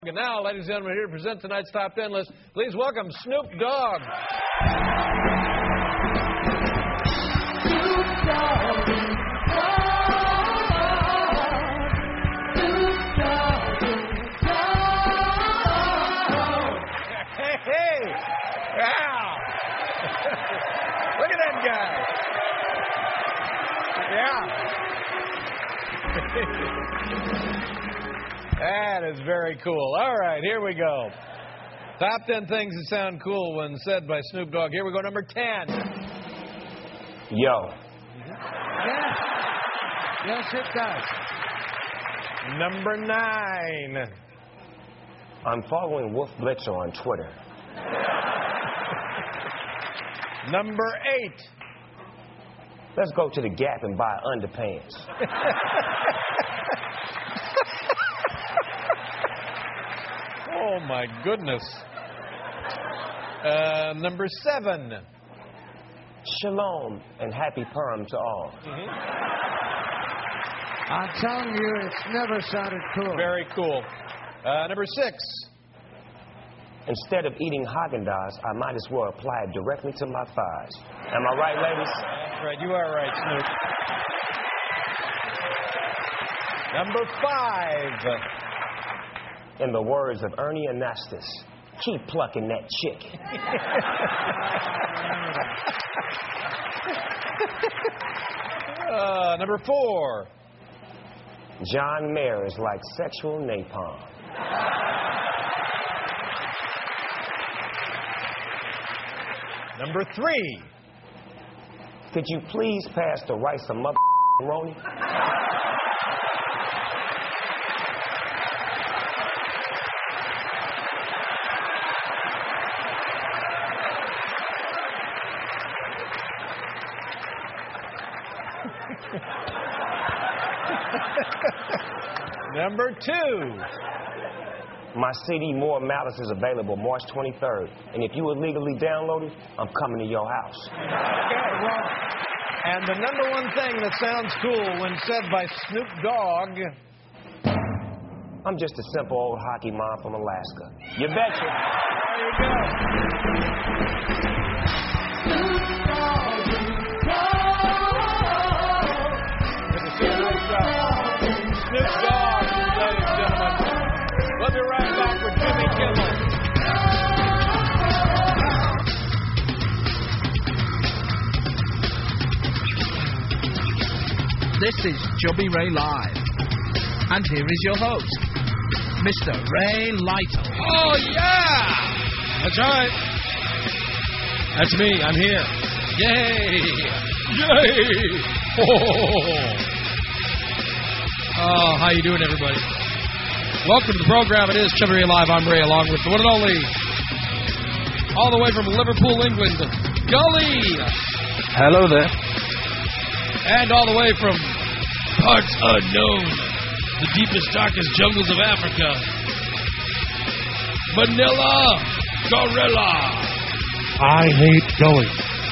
And now, ladies and gentlemen, here to present tonight's Top 10 list, please welcome Snoop Dogg. Hey! Wow! Look at that guy! Yeah! That is very cool. All right, here we go. Top 10 things that sound cool when said by Snoop Dogg. Here we go, number 10. Yo. Yes. Yes, it does. Number 9. I'm following Wolf Blitzer on Twitter. Number 8. Let's go to the Gap and buy underpants. Oh, my goodness. Number 7. Shalom and happy Purim to all. I'm telling you, it's never sounded cool. Very cool. Number 6. Instead of eating Haagen-Dazs, I might as well apply it directly to my thighs. Am I right, ladies? That's right. You are right, Snoop. Number 5. In the words of Ernie Anastas, keep plucking that chick. Number 4. John Mayer is like sexual napalm. Number 3. Could you please pass the rice a mother Roni? Number 2. My CD, More Malice, is available March 23rd. And if you illegally download it, I'm coming to your house. Okay, well, and the number 1 thing that sounds cool when said by Snoop Dogg. I'm just a simple old hockey mom from Alaska. You betcha. There you go. Good to see you. Nice job. Snoop Dogg, ladies and gentlemen. We'll be right back with Jimmy Kimmel. This is Chubby Ray Live. And here is your host, Mr. Ray Lytle. Oh, yeah! That's right. That's me. I'm here. Yay! Yay! Oh, how you doing, everybody? Welcome to the program. It is Chubby Ray Live. I'm Ray, along with the one and only, all the way from Liverpool, England, Gully. Hello there. And all the way from parts unknown, the deepest, darkest jungles of Africa, Manila, Gorilla. I hate Gully.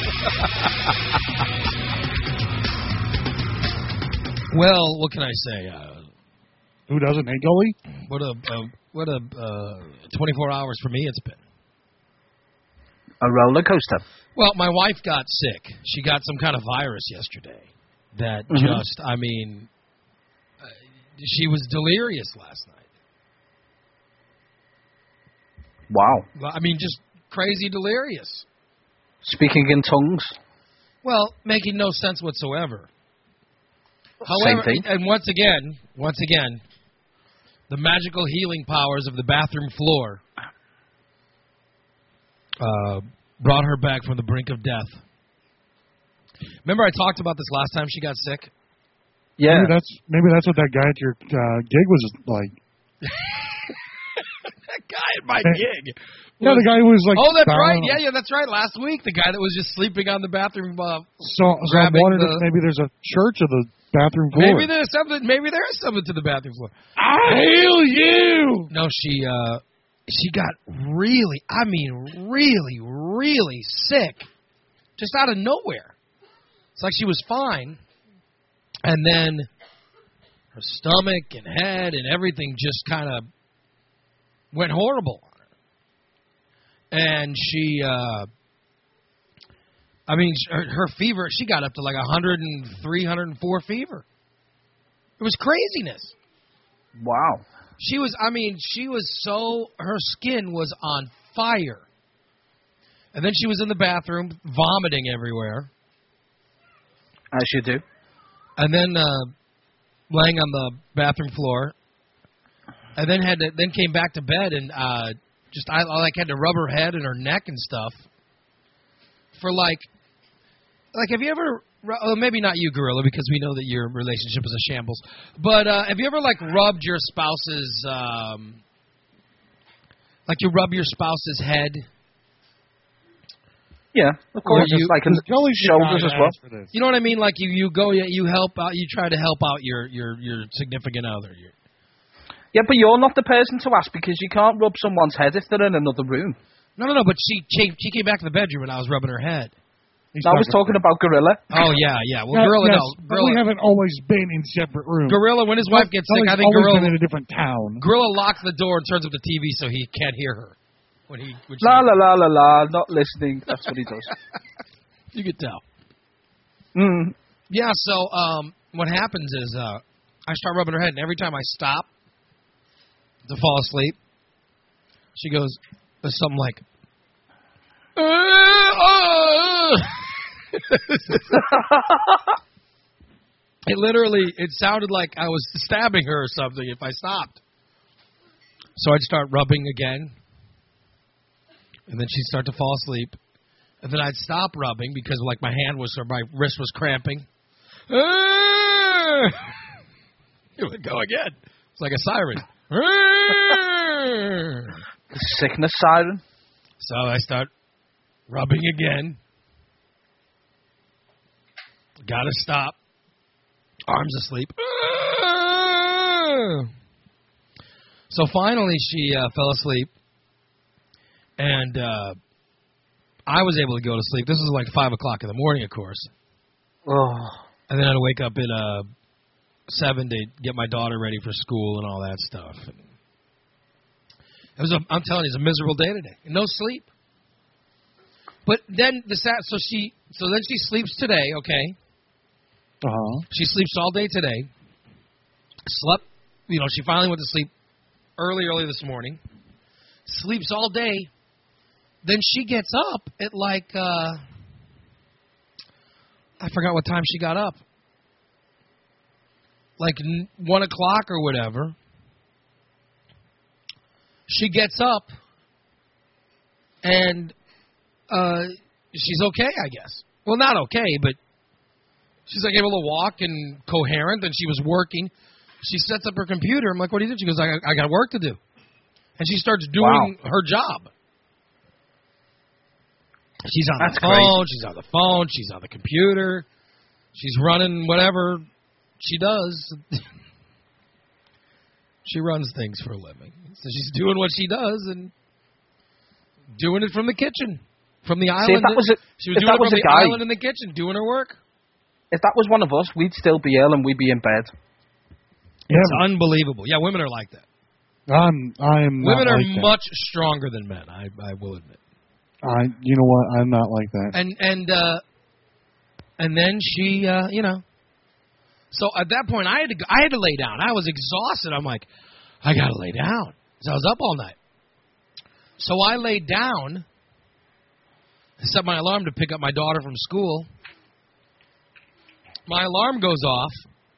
Well, what can I say? Who doesn't hate Gully? What a 24 hours for me it's been. A roller coaster. Well, my wife got sick. She got some kind of virus yesterday that just, I mean, she was delirious last night. Wow. I mean, just crazy delirious. Speaking in tongues. Well, making no sense whatsoever. Same However, thing. and once again, the magical healing powers of the bathroom floor brought her back from the brink of death. Remember I talked about this last time she got sick? Yeah. Maybe that's what that guy at your gig was like. That guy at my gig. Yeah, the guy who was like. Oh, that's down. right. Yeah, that's right. Last week, the guy that was just sleeping on the bathroom. So I'm wondering if maybe there's a church of the bathroom floor. Maybe there's something. Maybe there is something to the bathroom floor. I heal you. No, she got really, I mean, really sick, just out of nowhere. It's like she was fine, and then her stomach and head and everything just kind of went horrible on her. And she, her fever, she got up to like 103, 104 fever. It was craziness. Wow. Her skin was on fire. And then she was in the bathroom, vomiting everywhere. As you do. And then laying on the bathroom floor. And then came back to bed and I had to rub her head and her neck and stuff for like have you ever, maybe not you, Gorilla, because we know that your relationship is a shambles, but have you ever like rubbed your spouse's you rub your spouse's head? Yeah, of course. It's like in shoulders as well. You know what I mean? Like you go, you help out, you try to help out your significant other. Yeah, but you're not the person to ask because you can't rub someone's head if they're in another room. No, but she came back to the bedroom and I was rubbing her head. I was talking about Gorilla. Oh, yeah. Well, Gorilla, yes, no. But we haven't always been in separate rooms. Gorilla, when his wife gets sick, I think Gorilla... Gorilla... been in a different town. Gorilla locks the door and turns up the TV so he can't hear her. La, not listening. That's what he does. You could tell. Mm. Yeah, so what happens is I start rubbing her head, and every time I stop to fall asleep, she goes, there's something like... It sounded like I was stabbing her or something if I stopped. So I'd start rubbing again, and then she'd start to fall asleep, and then I'd stop rubbing because like my wrist was cramping. It would go again. It's like a siren. The sickness siren. So I start rubbing again. Gotta stop. Arms asleep. So finally she fell asleep. And I was able to go to sleep. This was like 5 o'clock in the morning, of course. Oh. And then I had to wake up at 7 to get my daughter ready for school and all that stuff. And I'm telling you, it was a miserable day today. No sleep. But then then she sleeps today, okay? Uh-huh. She sleeps all day today. Slept, she finally went to sleep early this morning. Sleeps all day. Then she gets up at like, I forgot what time she got up. Like 1 o'clock or whatever. She gets up and she's okay, I guess. Well, not okay, but she's like able to walk and coherent, and she was working. She sets up her computer. I'm like, what do you do? She goes, I got work to do. And she starts doing her job. She's on the phone. Crazy. She's on the phone. She's on the computer. She's running whatever she does. She runs things for a living. So she's doing what she does and doing it from the kitchen. From the island. She was doing it from the island in the kitchen, doing her work. If that was one of us, we'd still be ill and we'd be in bed. It's unbelievable. Yeah, women are like that. Women are like much stronger than men, I will admit. You know what? I'm not like that. And then she, So at that point, I had to lay down. I was exhausted. I'm like, I got to lay down. So I was up all night. So I laid down, set my alarm to pick up my daughter from school. My alarm goes off,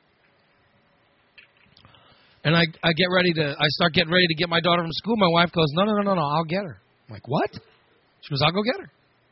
and I start getting ready to get my daughter from school. My wife goes, no, I'll get her. I'm like, what? She goes, I'll go get her.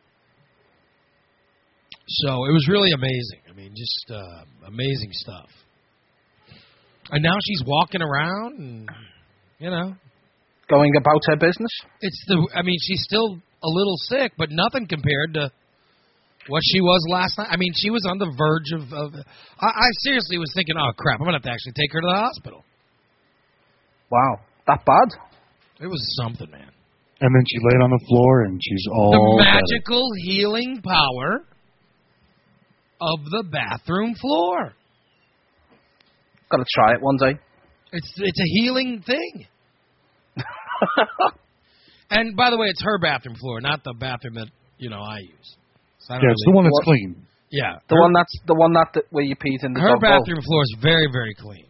So it was really amazing. I mean, just amazing stuff. And now she's walking around and, going about her business. She's still a little sick, but nothing compared to what she was last night. I mean, she was on the verge of I seriously was thinking, oh, crap, I'm going to have to actually take her to the hospital. Wow, that bad? It was something, man. And then she laid on the floor, and she's all the magical healing power of the bathroom floor. Got to try it one day. It's a healing thing. And by the way, it's her bathroom floor, not the bathroom that I use. So Yeah, it's the one that's clean. Yeah, The one that where you peed in the her dog bowl. bathroom floor is very, very clean.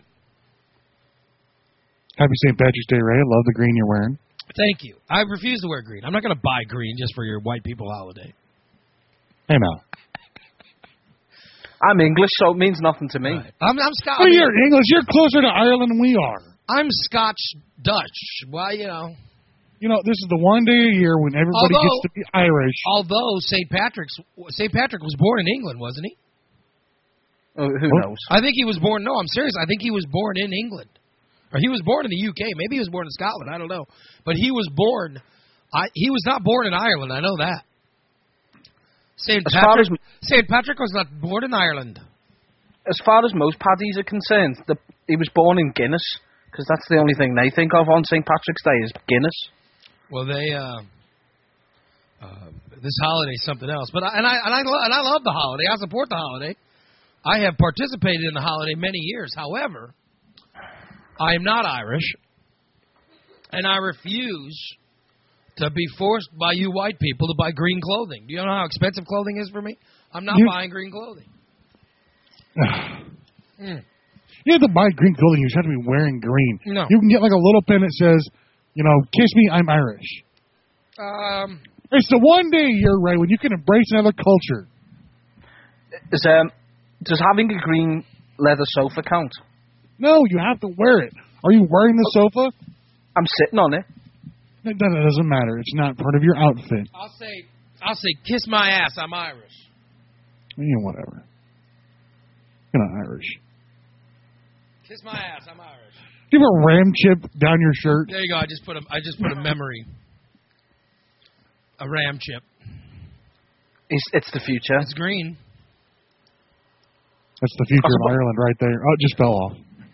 Happy St. Patrick's Day, Ray. I love the green you're wearing. Thank you. I refuse to wear green. I'm not going to buy green just for your white people holiday. Hey, now. I'm English, so it means nothing to me. Right. I'm Scottish. Well, you're English. You're closer to Ireland than we are. I'm Scotch-Dutch. Well, You know, this is the one day a year when everybody gets to be Irish. Although St. Patrick was born in England, wasn't he? Who knows? I think he was born. No, I'm serious. I think he was born in England, or he was born in the UK. Maybe he was born in Scotland. I don't know. But he was born. He was not born in Ireland. I know that. St. Patrick was not born in Ireland. As far as most paddies are concerned, he was born in Guinness, because that's the only thing they think of on St. Patrick's Day is Guinness. Well, they this holiday is something else. But I love the holiday. I support the holiday. I have participated in the holiday many years. However, I am not Irish, and I refuse to be forced by you white people to buy green clothing. Do you know how expensive clothing is for me? I'm not buying green clothing. You have to buy green clothing. You just have to be wearing green. No. You can get like a little pin that says, kiss me, I'm Irish. It's the one day a year, Ray, when you can embrace another culture. Does having a green leather sofa count? No, you have to wear it. Are you wearing the sofa? I'm sitting on it. That doesn't matter. It's not part of your outfit. I'll say, kiss my ass, I'm Irish. Whatever. You're not Irish. Kiss my ass, I'm Irish. Do you have a ram chip down your shirt? There you go. I just put a memory. A ram chip. It's the future. It's green. That's the future of Ireland right there. Oh, it just fell off.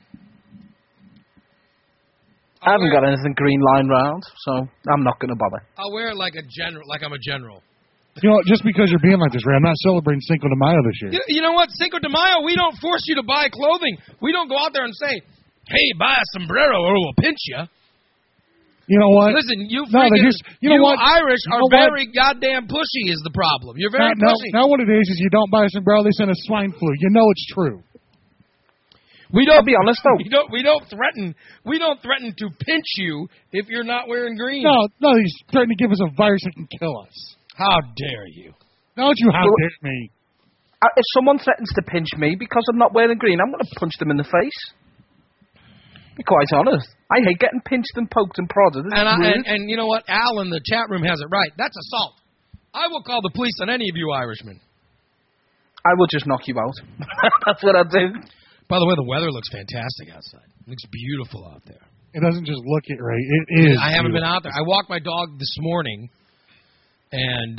I haven't got anything green lying round, so I'm not going to bother. I'll wear it like I'm a general. Just because you're being like this, Ray, I'm not celebrating Cinco de Mayo this year. You know what? Cinco de Mayo, we don't force you to buy clothing. We don't go out there and say, hey, buy a sombrero or we'll pinch you. You know what? Listen, you what? Irish are very goddamn pushy is the problem. You're very pushy. Now what it is you don't buy a sombrero, they send a swine flu. You know it's true. I'll be honest though. We don't threaten to pinch you if you're not wearing green. No, he's threatening to give us a virus that can kill us. How dare you? Don't you dare me. If someone threatens to pinch me because I'm not wearing green, I'm going to punch them in the face. Be quite honest. I hate getting pinched and poked and prodded. And you know what? Al in the chat room has it right. That's assault. I will call the police on any of you Irishmen. I will just knock you out. That's what I'll do. By the way, the weather looks fantastic outside. It looks beautiful out there. It doesn't just look it right. It is. I haven't been out there. I walked my dog this morning, and,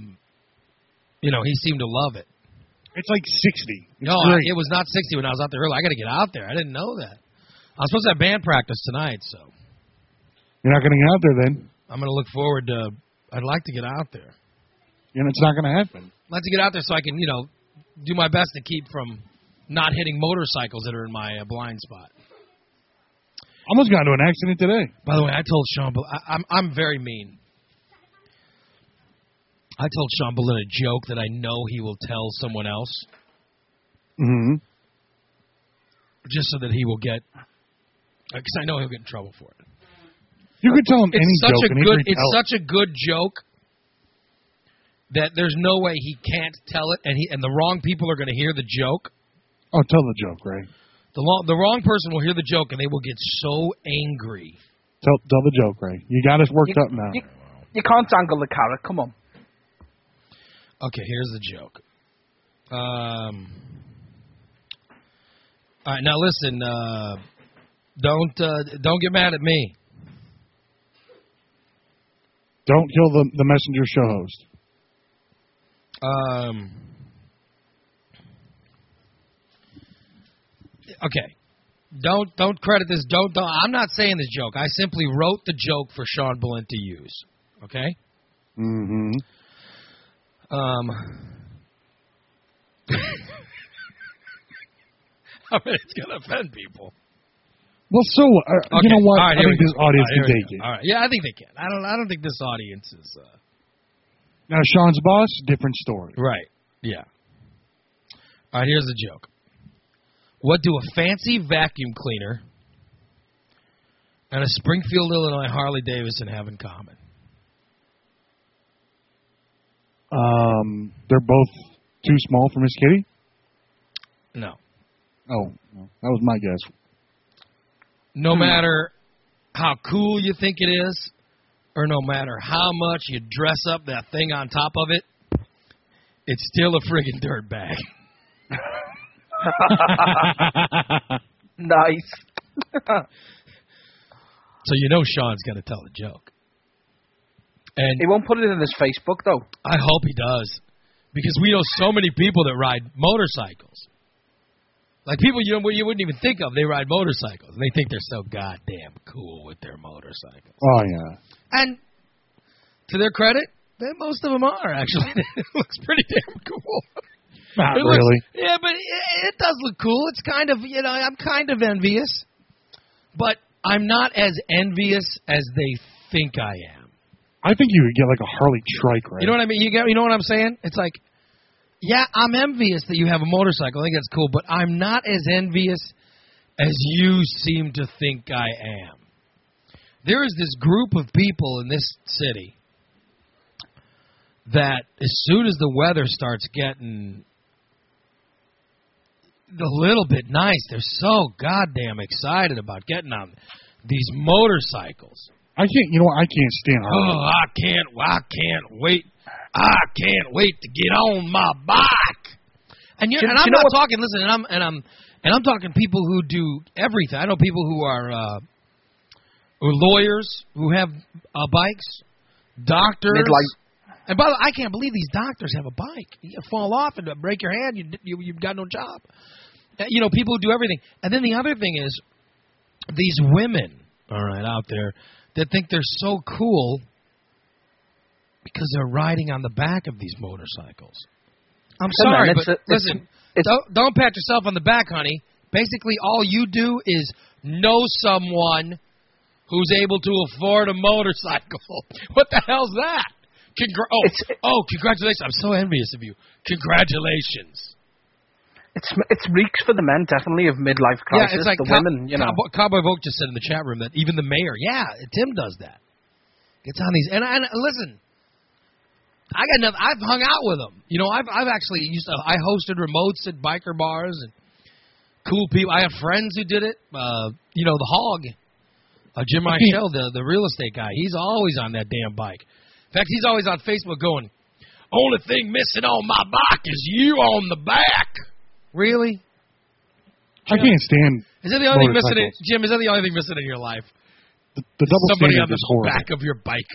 he seemed to love it. It's like 60. It was not 60 when I was out there early. I got to get out there. I didn't know that. I was supposed to have band practice tonight, so. You're not going to get out there then? I'm going to look forward to, I'd like to get out there. It's not going to happen. I'd like to get out there so I can, do my best to keep from not hitting motorcycles that are in my blind spot. Almost got into an accident today. By the way, I told Sean, I'm very mean. I told Sean Boleyn a joke that I know he will tell someone else. Mm-hmm. Just so that he will get, because I know he'll get in trouble for it. You could tell him any joke. It's such a good joke that there's no way he can't tell it, and the wrong people are going to hear the joke. Oh, tell the joke, Ray. The wrong person will hear the joke, and they will get so angry. Tell the joke, Ray. You got us worked up now. You can't dangle the carrot. Come on. Okay, here's the joke. All right, now listen. Don't get mad at me. Don't kill the messenger show host. Okay. Don't credit this. Don't. I'm not saying this joke. I simply wrote the joke for Sean Boleyn to use. Okay. Mm-hmm. I mean, it's gonna offend people. Well, so you know what? All right, I think this audience here can we take go. it. All right. Yeah, I think they can. I don't think this audience is. Now, Sean's boss, different story. Right. Yeah. All right. Here's the joke. What do a fancy vacuum cleaner and a Springfield, Illinois Harley Davidson have in common? They're both too small for Miss Kitty? No. Oh, well, that was my guess. No matter how cool you think it is, or no matter how much you dress up that thing on top of it, it's still a friggin' dirt bag. Nice. So you know Sean's going to tell the joke. And He won't put it in his Facebook, though. I hope he does. Because we know so many people that ride motorcycles. Like people you wouldn't even think of, they ride motorcycles. And they think they're so goddamn cool with their motorcycles. Oh, yeah. And to their credit, most of them are, actually. It looks pretty damn cool. Not really. Yeah, but it does look cool. It's kind of, I'm kind of envious. But I'm not as envious as they think I am. I think you could get like a Harley trike, right? You know what I mean? You know what I'm saying? It's like, yeah, I'm envious that you have a motorcycle. I think that's cool, but I'm not as envious as you seem to think I am. There is this group of people in this city that as soon as the weather starts getting a little bit nice, they're so goddamn excited about getting on these motorcycles. I can't stand Harley. Oh, I can't wait. I can't wait to get on my bike. And I'm not talking. Listen, and I'm talking people who do everything. I know people who are lawyers who have bikes, doctors. And by the way, I can't believe these doctors have a bike. You fall off and break your hand, you've got no job. People who do everything. And then the other thing is these women, all right, out there that think they're so cool because they're riding on the back of these motorcycles. I'm sorry, but listen, don't pat yourself on the back, honey. Basically, all you do is know someone who's able to afford a motorcycle. What the hell's that? Congratulations. I'm so envious of you. Congratulations. It's reeks for the men, definitely, of midlife crisis. Yeah, it's like the women, Cowboy Vogue just said in the chat room that even the mayor, Tim does that. Gets on these, and listen, I got enough. I've hung out with them. I've actually I hosted remotes at biker bars and cool people. I have friends who did it. The Hog, Jim Michel, the real estate guy. He's always on that damn bike. In fact, he's always on Facebook going, "Only thing missing on my bike is you on the back." Really? I can't stand. Is that the only thing missing, Jim? Is that the only thing missing in your life? The double somebody on standard the is horrible. back of your bike.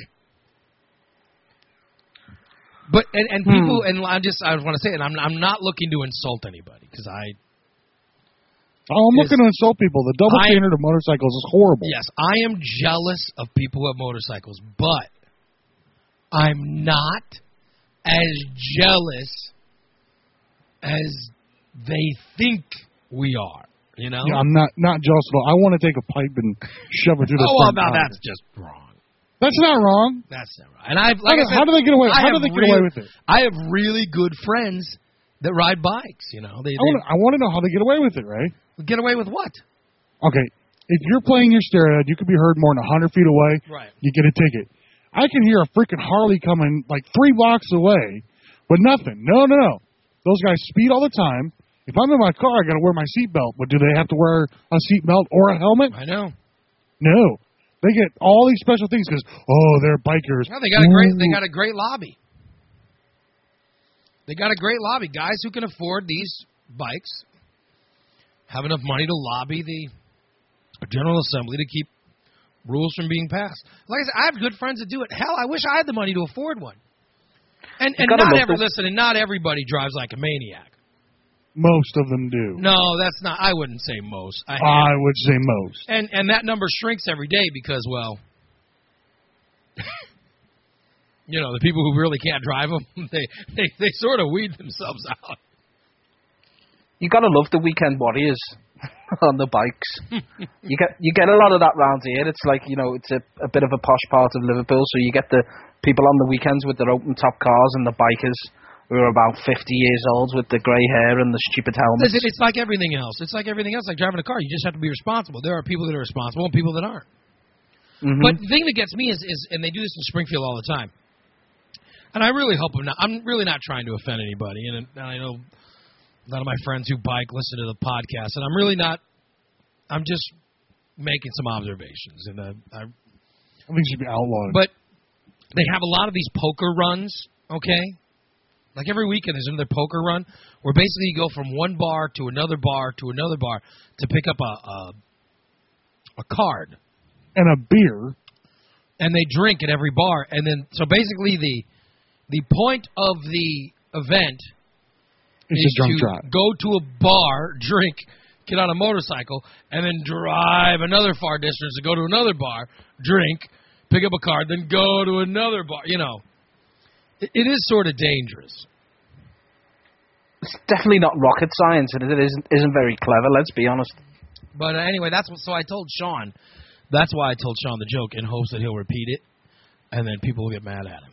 But and people and I want to say it. I'm not looking to insult anybody because I'm looking to insult people. The double standard of motorcycles is horrible. Yes, I am jealous of people who have motorcycles, but I'm not as jealous as they think we are. Yeah, I'm not jealous at all. I want to take a pipe and shove it through the front tire. That's just wrong. That's not wrong. That's not right. And how do they get away? How do they get away with it? I have really good friends that ride bikes. I want to know how they get away with it, right? Get away with what? Okay, if you're playing your stereo, you could be heard more than 100 feet away. Right. You get a ticket. I can hear a freaking Harley coming like 3 blocks away with nothing. No. Those guys speed all the time. If I'm in my car, I got to wear my seatbelt. But do they have to wear a seatbelt or a helmet? I know. No. They get all these special things because, they're bikers. No, they got a great lobby. They got a great lobby. Guys who can afford these bikes have enough money to lobby the General Assembly to keep rules from being passed. Like I said, I have good friends that do it. Hell, I wish I had the money to afford one. And not everybody drives like a maniac. Most of them do. No, that's not. I wouldn't say most. I would say most. And that number shrinks every day because, well, the people who really can't drive them, they sort of weed themselves out. You gotta love the weekend warriors on the bikes. you get a lot of that round here. It's like, you know, it's a bit of a posh part of Liverpool, so you get the people on the weekends with their open top cars and the bikers who are about 50 years old with the grey hair and the stupid helmets. Listen, it's like everything else. It's like everything else, like driving a car. You just have to be responsible. There are people that are responsible and people that aren't. Mm-hmm. But the thing that gets me is, and they do this in Springfield all the time, and I really hope I'm really not trying to offend anybody, and I know a lot of my friends who bike listen to the podcast, and I'm really not. I'm just making some observations, and I think it should be outlawed. But they have a lot of these poker runs, okay? Like every weekend there's another poker run where basically you go from one bar to another bar to another bar to pick up a card. And a beer. And they drink at every bar. And then, so basically the point of the event is drunk to drive. go to a bar, drink, get on a motorcycle, and then drive another far distance to go to another bar, drink, pick up a card, then go to another bar. You know, it is sort of dangerous. It's definitely not rocket science, and it isn't very clever, let's be honest. But anyway, so I told Sean, that's why I told Sean the joke in hopes that he'll repeat it, and then people will get mad at him.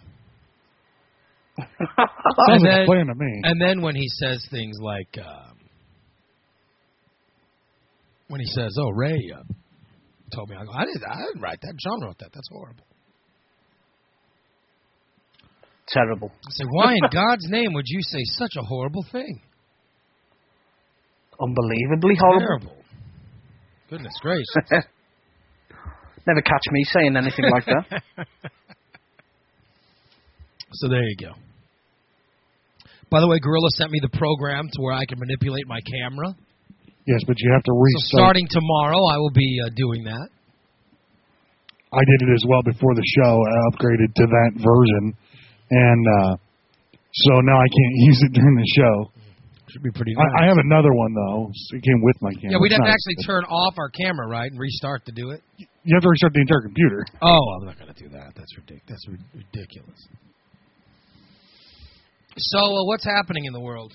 Sounds like a plan to me. And then when he says things like, when he says, "Oh, Ray told me," I go, I didn't write that. Sean wrote that. That's horrible. Terrible. I say, why in God's name would you say such a horrible thing? Unbelievably horrible. Terrible. Goodness gracious. Never catch me saying anything like that. So there you go. By the way, Gorilla sent me the program to where I can manipulate my camera. Yes, but you have to restart. So starting tomorrow, I will be doing that. I did it as well before the show. I upgraded to that version. And so now I can't use it during the show. Should be pretty nice. I have another one, though. It came with my camera. Yeah, we'd have to actually turn off our camera, right, and restart to do it? You have to restart the entire computer. Oh, I'm not going to do that. That's ridiculous. That's ridiculous. So, what's happening in the world?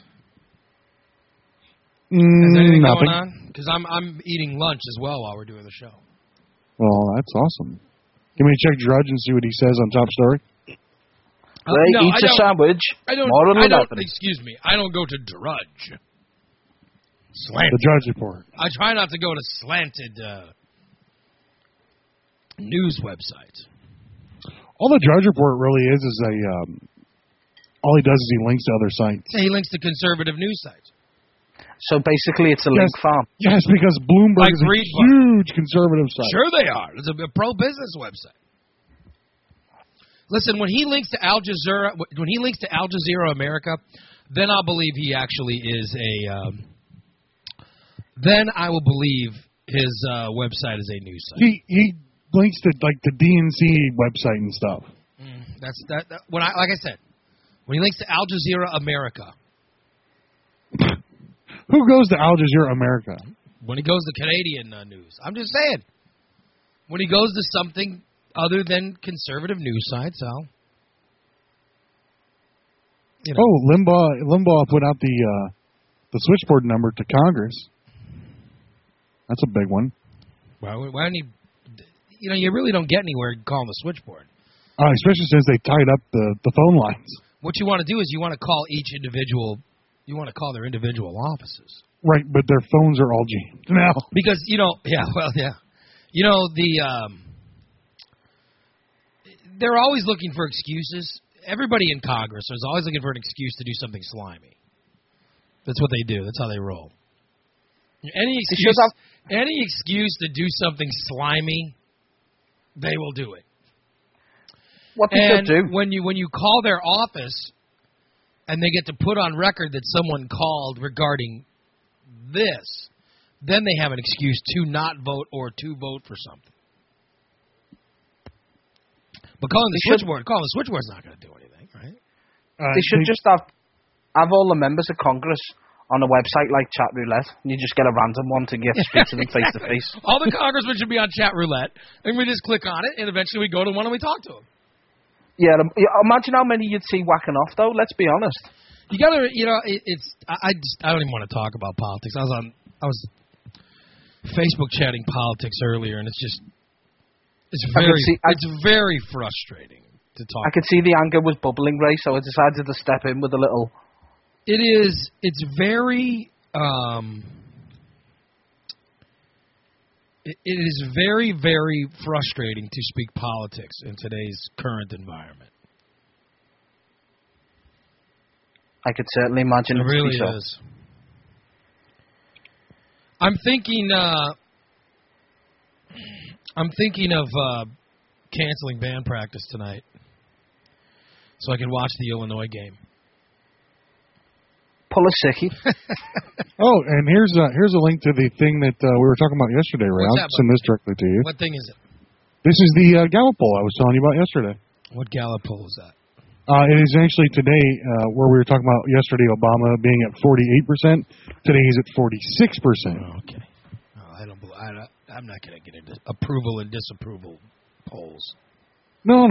Is anything nothing. going on? Because I'm eating lunch as well while we're doing the show. Well, that's awesome. Can we check Drudge and see what he says on Top Story? Ray eats a sandwich. Excuse me. I don't go to Drudge. Slanted. The Drudge Report. I try not to go to slanted news websites. All the Drudge Report really is all he does is he links to other sites. Yeah, he links to conservative news sites. So basically it's a link farm. Yes, because Bloomberg is a huge conservative site. Sure they are. It's a pro-business website. Listen, when he links to Al Jazeera America, then I'll believe he actually is then I will believe his website is a news site. He links to like the DNC website and stuff. That's when like I said, when he links to Al Jazeera America. Who goes to Al Jazeera America? When he goes to Canadian news. I'm just saying. When he goes to something other than conservative news sites, you know. Oh, Limbaugh put out the switchboard number to Congress. That's a big one. Well, why don't you really don't get anywhere calling the switchboard. Especially since they tied up the phone lines. What you want to do is you want to call each individual. You want to call their individual offices. Right, but their phones are all jammed now. Because, they're always looking for excuses. Everybody in Congress is always looking for an excuse to do something slimy. That's what they do. That's how they roll. Any excuse to do something slimy, they will do it. What they should do. When you call their office and they get to put on record that someone called regarding this, then they have an excuse to not vote or to vote for something. But calling the switchboard's not going to do anything, right? They should just have all the members of Congress on a website like Chat Roulette, and you just get a random one to get speak to them face to face. All the congressmen should be on Chat Roulette, and we just click on it, and eventually we go to one and we talk to them. Yeah, imagine how many you'd see whacking off, though. Let's be honest. You gotta, I don't even want to talk about politics. I was Facebook chatting politics earlier, and it's very frustrating to talk. I could see the anger was bubbling, Ray, so I decided to step in with a little. It's very, it is very, very frustrating to speak politics in today's current environment. I could certainly imagine it really so. is. I'm thinking of canceling band practice tonight so I can watch the Illinois game. Pull a sickie. Oh, and here's a link to the thing that we were talking about yesterday, Ray. I'll send this directly to you. What thing is it? This is the Gallup poll I was telling you about yesterday. What Gallup poll is that? It is actually today where we were talking about yesterday Obama being at 48%. Today he's at 46%. Oh, okay. I'm not going to get into approval and disapproval polls. No.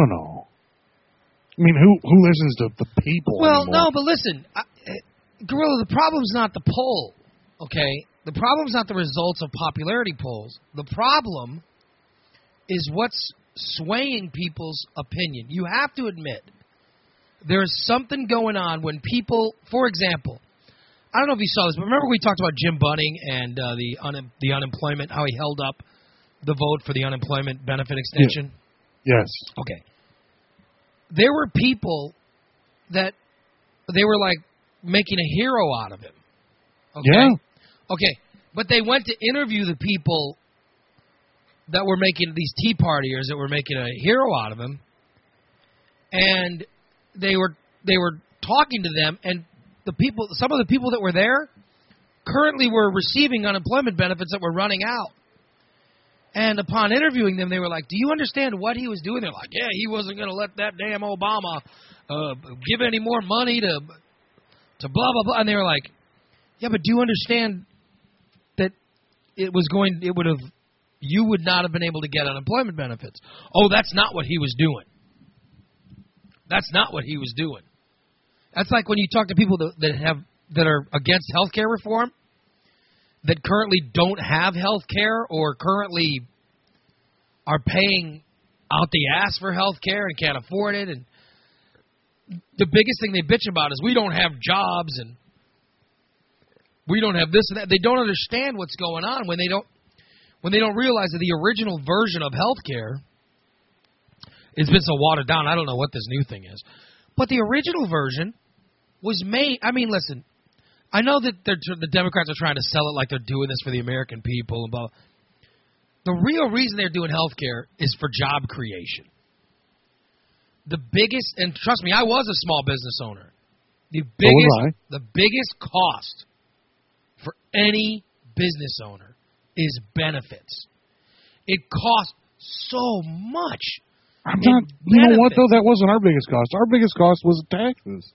I mean, who listens to the people anymore? No, but listen, Gorilla, the problem's not the poll, okay? The problem's not the results of popularity polls. The problem is what's swaying people's opinion. You have to admit, there's something going on when people, for example, I don't know if you saw this, but remember we talked about Jim Bunning and the unemployment, how he held up the vote for the unemployment benefit extension? Yeah. Yes. Okay. There were people that they were like making a hero out of him. Okay? Yeah. Okay, but they went to interview the people that were making these Tea Partiers that were making a hero out of him, and they were talking to them, and some of the people that were there currently were receiving unemployment benefits that were running out. And upon interviewing them, they were like, "Do you understand what he was doing?" They're like, "Yeah, he wasn't going to let that damn Obama give any more money to blah blah blah." And they were like, "Yeah, but do you understand that you would not have been able to get unemployment benefits?" "Oh, that's not what he was doing. That's not what he was doing." That's like when you talk to people that are against healthcare reform, that currently don't have health care or currently are paying out the ass for health care and can't afford it. And the biggest thing they bitch about is we don't have jobs and we don't have this and that. They don't understand what's going on when they don't realize that the original version of health care has been so watered down. I don't know what this new thing is. But the original version was made. I mean, listen, I know that the Democrats are trying to sell it like they're doing this for the American people. But the real reason they're doing health care is for job creation. The biggest, and trust me, I was a small business owner. The biggest cost for any business owner is benefits. It costs so much. You know what, though? That wasn't our biggest cost. Our biggest cost was taxes.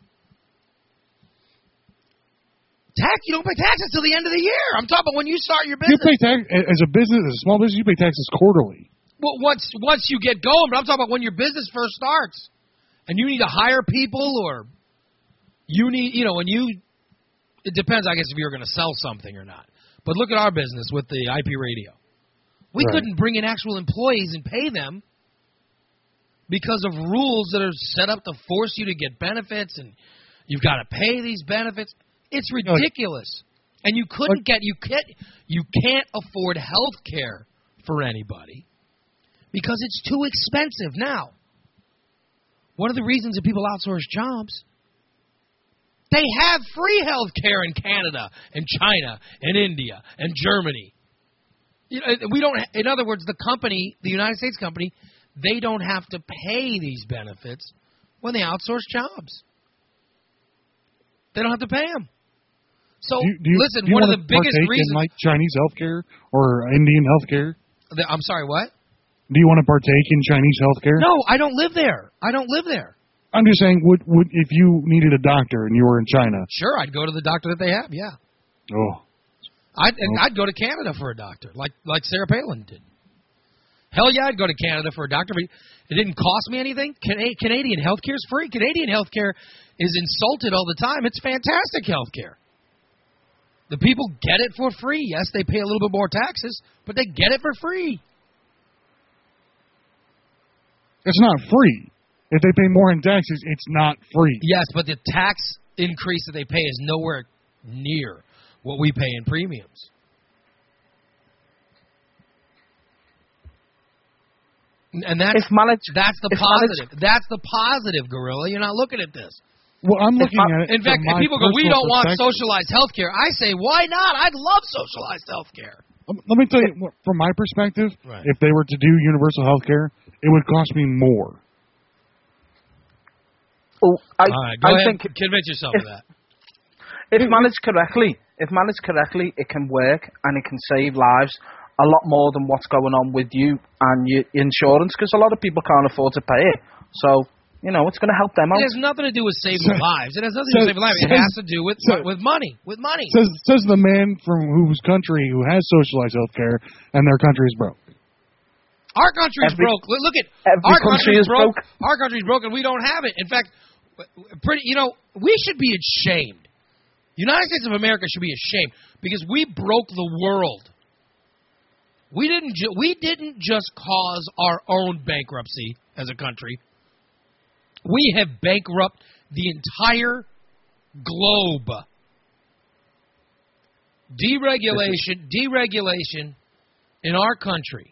You don't pay taxes till the end of the year. I'm talking about when you start your business. You pay tax as a small business. You pay taxes quarterly. Well, once you get going, but I'm talking about when your business first starts, and you need to hire people, or you need, it depends, I guess, if you're going to sell something or not. But look at our business with the IP radio. We couldn't bring in actual employees and pay them because of rules that are set up to force you to get benefits, and you've got to pay these benefits. It's ridiculous. And you can't afford health care for anybody because it's too expensive now. One of the reasons that people outsource jobs, they have free health care in Canada and China and India and Germany. We don't. In other words, the United States company, they don't have to pay these benefits when they outsource jobs. They don't have to pay them. So, listen, one of the biggest reasons... in, like, Chinese healthcare or Indian healthcare? I'm sorry, what? Do you want to partake in Chinese healthcare? No, I don't live there. I'm just saying, would if you needed a doctor and you were in China? Sure, I'd go to the doctor that they have, yeah. Oh. I'd go to Canada for a doctor, like Sarah Palin did. Hell yeah, I'd go to Canada for a doctor, but it didn't cost me anything. Canadian healthcare is free. Canadian healthcare is insulted all the time. It's fantastic healthcare. The people get it for free. Yes, they pay a little bit more taxes, but they get it for free. It's not free. If they pay more in taxes, it's not free. Yes, but the tax increase that they pay is nowhere near what we pay in premiums. And that's the positive. That's the positive, Gorilla. You're not looking at this. Well, I'm looking at it. In fact, if people go, we don't want socialized health care, I say, why not? I'd love socialized health care. Let me tell you, from my perspective, right. If they were to do universal health care, it would cost me more. Oh, All right, go ahead. Think convince yourself of that. If managed correctly, it can work and it can save lives a lot more than what's going on with you and your insurance, because a lot of people can't afford to pay it. So, it's going to help them out. It has nothing to do with saving lives. It has nothing to do with saving lives. It has to do with money. With money. Says the man from whose country who has socialized health care and their country is broke. Our country is broke. Look at our country is broke. Our country is broke and we don't have it. In fact, we should be ashamed. The United States of America should be ashamed because we broke the world. We didn't just cause our own bankruptcy as a country. We have bankrupted the entire globe. Deregulation in our country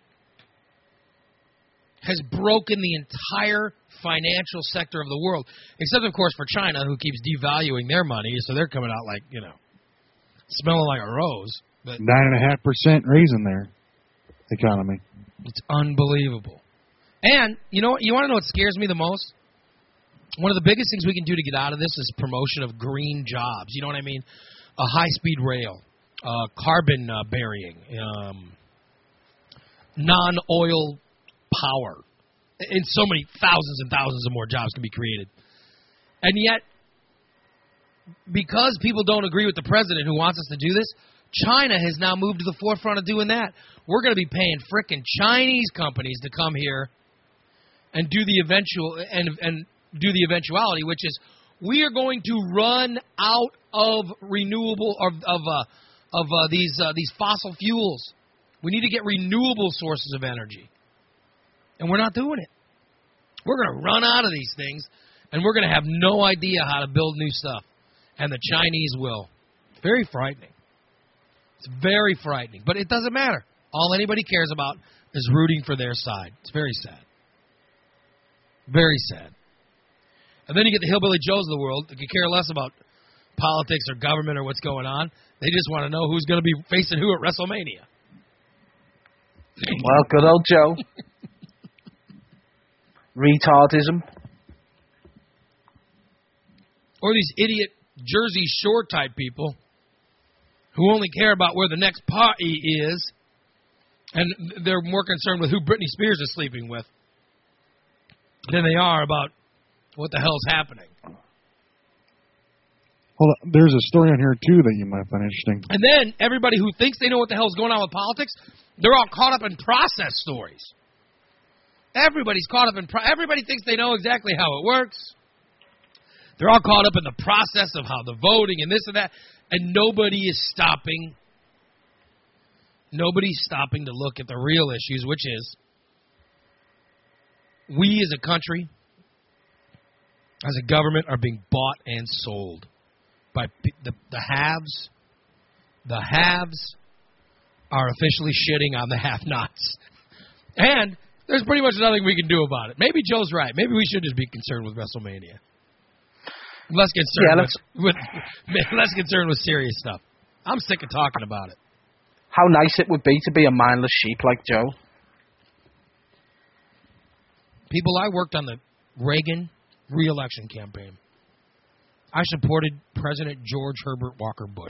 has broken the entire financial sector of the world, except, of course, for China, who keeps devaluing their money, so they're coming out like, smelling like a rose. But 9.5% raise in their economy. It's unbelievable. And, you want to know what scares me the most? One of the biggest things we can do to get out of this is promotion of green jobs. You know what I mean? A high-speed rail, carbon burying, non-oil power. And so many thousands and thousands of more jobs can be created. And yet, because people don't agree with the president who wants us to do this, China has now moved to the forefront of doing that. We're going to be paying frickin' Chinese companies to come here and do the eventuality, which is we are going to run out of renewable these fossil fuels. We need to get renewable sources of energy. And we're not doing it. We're going to run out of these things, and we're going to have no idea how to build new stuff. And the Chinese will. It's very frightening. It's very frightening. But it doesn't matter. All anybody cares about is rooting for their side. It's very sad. Very sad. And then you get the hillbilly Joes of the world that could care less about politics or government or what's going on. They just want to know who's going to be facing who at WrestleMania. Well, good old Joe. Retardism. Or these idiot Jersey Shore type people who only care about where the next party is, and they're more concerned with who Britney Spears is sleeping with than they are about what the hell's happening. Hold on. There's a story on here, too, that you might find interesting. And then everybody who thinks they know what the hell's going on with politics, they're all caught up in process stories. Everybody's caught up in everybody thinks they know exactly how it works. They're all caught up in the process of how the voting and this and that, and nobody is stopping. Nobody's stopping to look at the real issues, which is we as a country, as a government, are being bought and sold by the haves. The haves are officially shitting on the have-nots. And there's pretty much nothing we can do about it. Maybe Joe's right. Maybe we should just be concerned with WrestleMania. Less concerned with serious stuff. I'm sick of talking about it. How nice it would be to be a mindless sheep like Joe. People, I worked on the Reagan re-election campaign. I supported President George Herbert Walker Bush.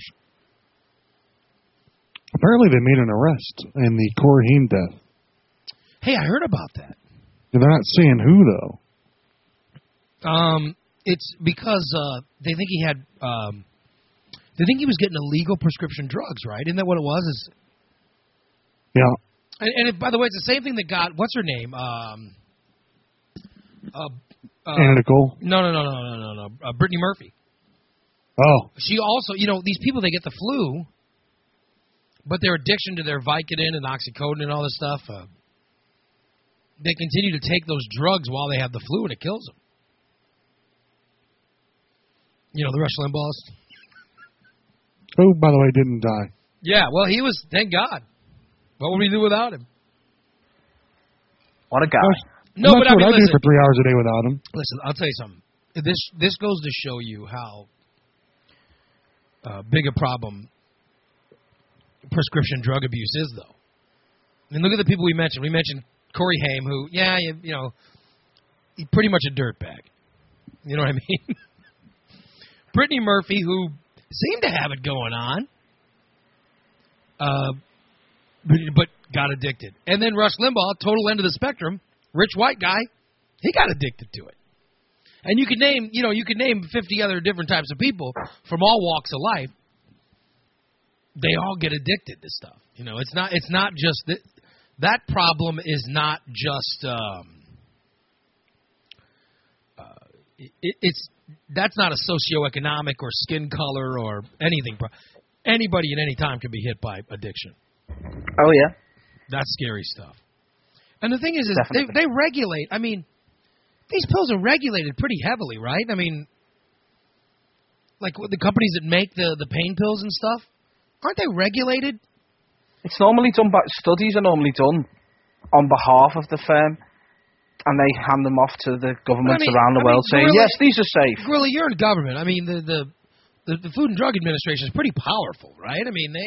Apparently they made an arrest in the Corrine death. Hey, I heard about that. They're not saying who, though. It's because they think he had... they think he was getting illegal prescription drugs, right? Isn't that what it was? Yeah. by the way, it's the same thing that got what's her name? Anna Nicole. No. Brittany Murphy. Oh. She also, these people, they get the flu, but their addiction to their Vicodin and oxycodone and all this stuff, they continue to take those drugs while they have the flu, and it kills them. The Rush Limbaughs. Who, by the way, didn't die. Yeah, well, he was, thank God. What would we do without him? What a guy. No, I'm but not sure what I'd listen, do for 3 hours a day without him. Listen, I'll tell you something. This goes to show you how big a problem prescription drug abuse is, though. I mean, look at the people we mentioned. We mentioned Corey Haim, who, he's pretty much a dirtbag. You know what I mean? Brittany Murphy, who seemed to have it going on, but got addicted. And then Rush Limbaugh, total end of the spectrum, rich white guy, he got addicted to it. And you could name 50 other different types of people from all walks of life. They all get addicted to stuff. It's not just that problem is not just that's not a socioeconomic or skin color or anything. Anybody at any time can be hit by addiction. Oh yeah, that's scary stuff. And the thing is they regulate. I mean, these pills are regulated pretty heavily, right? I mean, like the companies that make the pain pills and stuff, aren't they regulated? It's normally done by studies are normally done on behalf of the firm, and they hand them off to the governments around the world, saying, yes, these are safe. Gorilla, you're in government. I mean, the Food and Drug Administration is pretty powerful, right? I mean,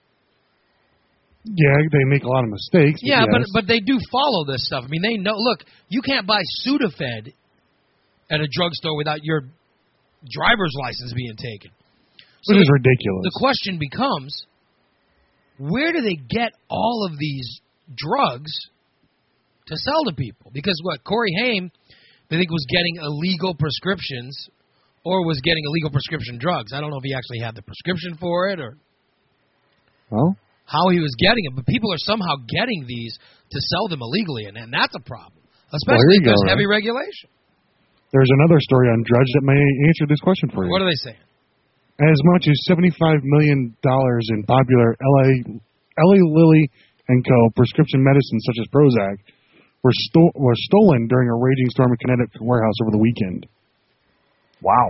Yeah, they make a lot of mistakes. Yeah, yes. but they do follow this stuff. I mean, they know. Look, you can't buy Sudafed at a drugstore without your driver's license being taken. Which is ridiculous. The question becomes, where do they get all of these drugs to sell to people? Because Corey Haim, I think, was getting illegal prescriptions or was getting illegal prescription drugs. I don't know if he actually had the prescription for it or how he was getting it, but people are somehow getting these to sell them illegally, and that's a problem, especially if there's heavy regulation. There's another story on Drudge that may answer this question for you. What are they saying? As much as $75 million in popular Eli Lilly and Co. prescription medicines such as Prozac were stolen during a raging storm at Connecticut warehouse over the weekend. Wow.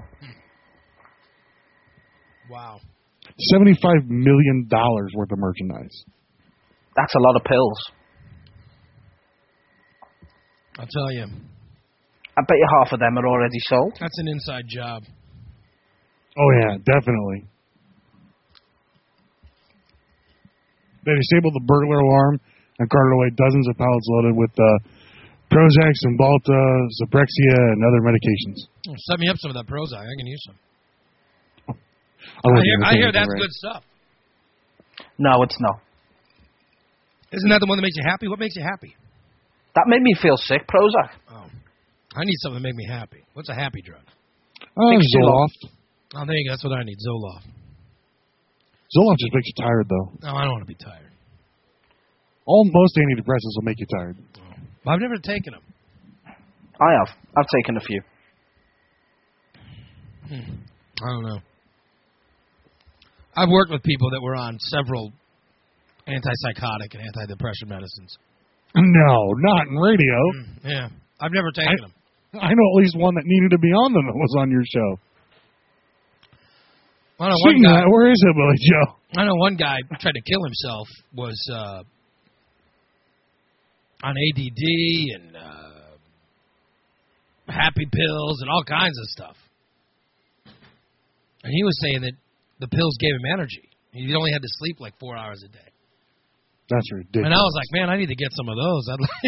$75 million worth of merchandise. That's a lot of pills. I'll tell you. I bet you half of them are already sold. That's an inside job. Oh, yeah, definitely. They disabled the burglar alarm and carted away dozens of pallets loaded with Prozac, Cymbalta, Zyprexa, and other medications. Set me up some of that Prozac. I can use some. I hear that's good stuff. No, it's not. Isn't that the one that makes you happy? What makes you happy? That made me feel sick, Prozac. Oh. I need something to make me happy. What's a happy drug? Zoloft. Oh, there you go. That's what I need, Zoloft. Zoloft just makes you tired, though. No, I don't want to be tired. Most antidepressants will make you tired. Oh. I've never taken them. I have. I've taken a few. I don't know. I've worked with people that were on several antipsychotic and antidepressant medicines. No, not in radio. Yeah. I've never taken them. I know at least one that needed to be on them that was on your show. I know one guy. Where is it, Billy Joe? I know one guy tried to kill himself, was on ADD and happy pills and all kinds of stuff. And he was saying that the pills gave him energy. He only had to sleep like 4 hours a day. That's ridiculous. And I was like, man, I need to get some of those.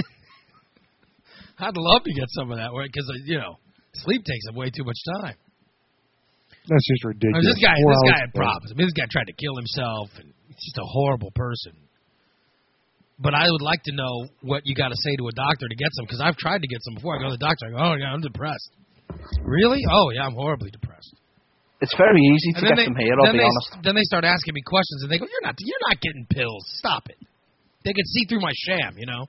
I'd love to get some of that because, sleep takes up way too much time. That's just ridiculous. This guy had problems. I mean, this guy tried to kill himself, and he's just a horrible person. But I would like to know what you got to say to a doctor to get some, because I've tried to get some before. I go to the doctor, I go, oh, yeah, I'm depressed. Really? Oh, yeah, I'm horribly depressed. It's very easy to get them here, I'll be honest. Then they start asking me questions, and they go, you're not getting pills. Stop it. They can see through my sham, you know.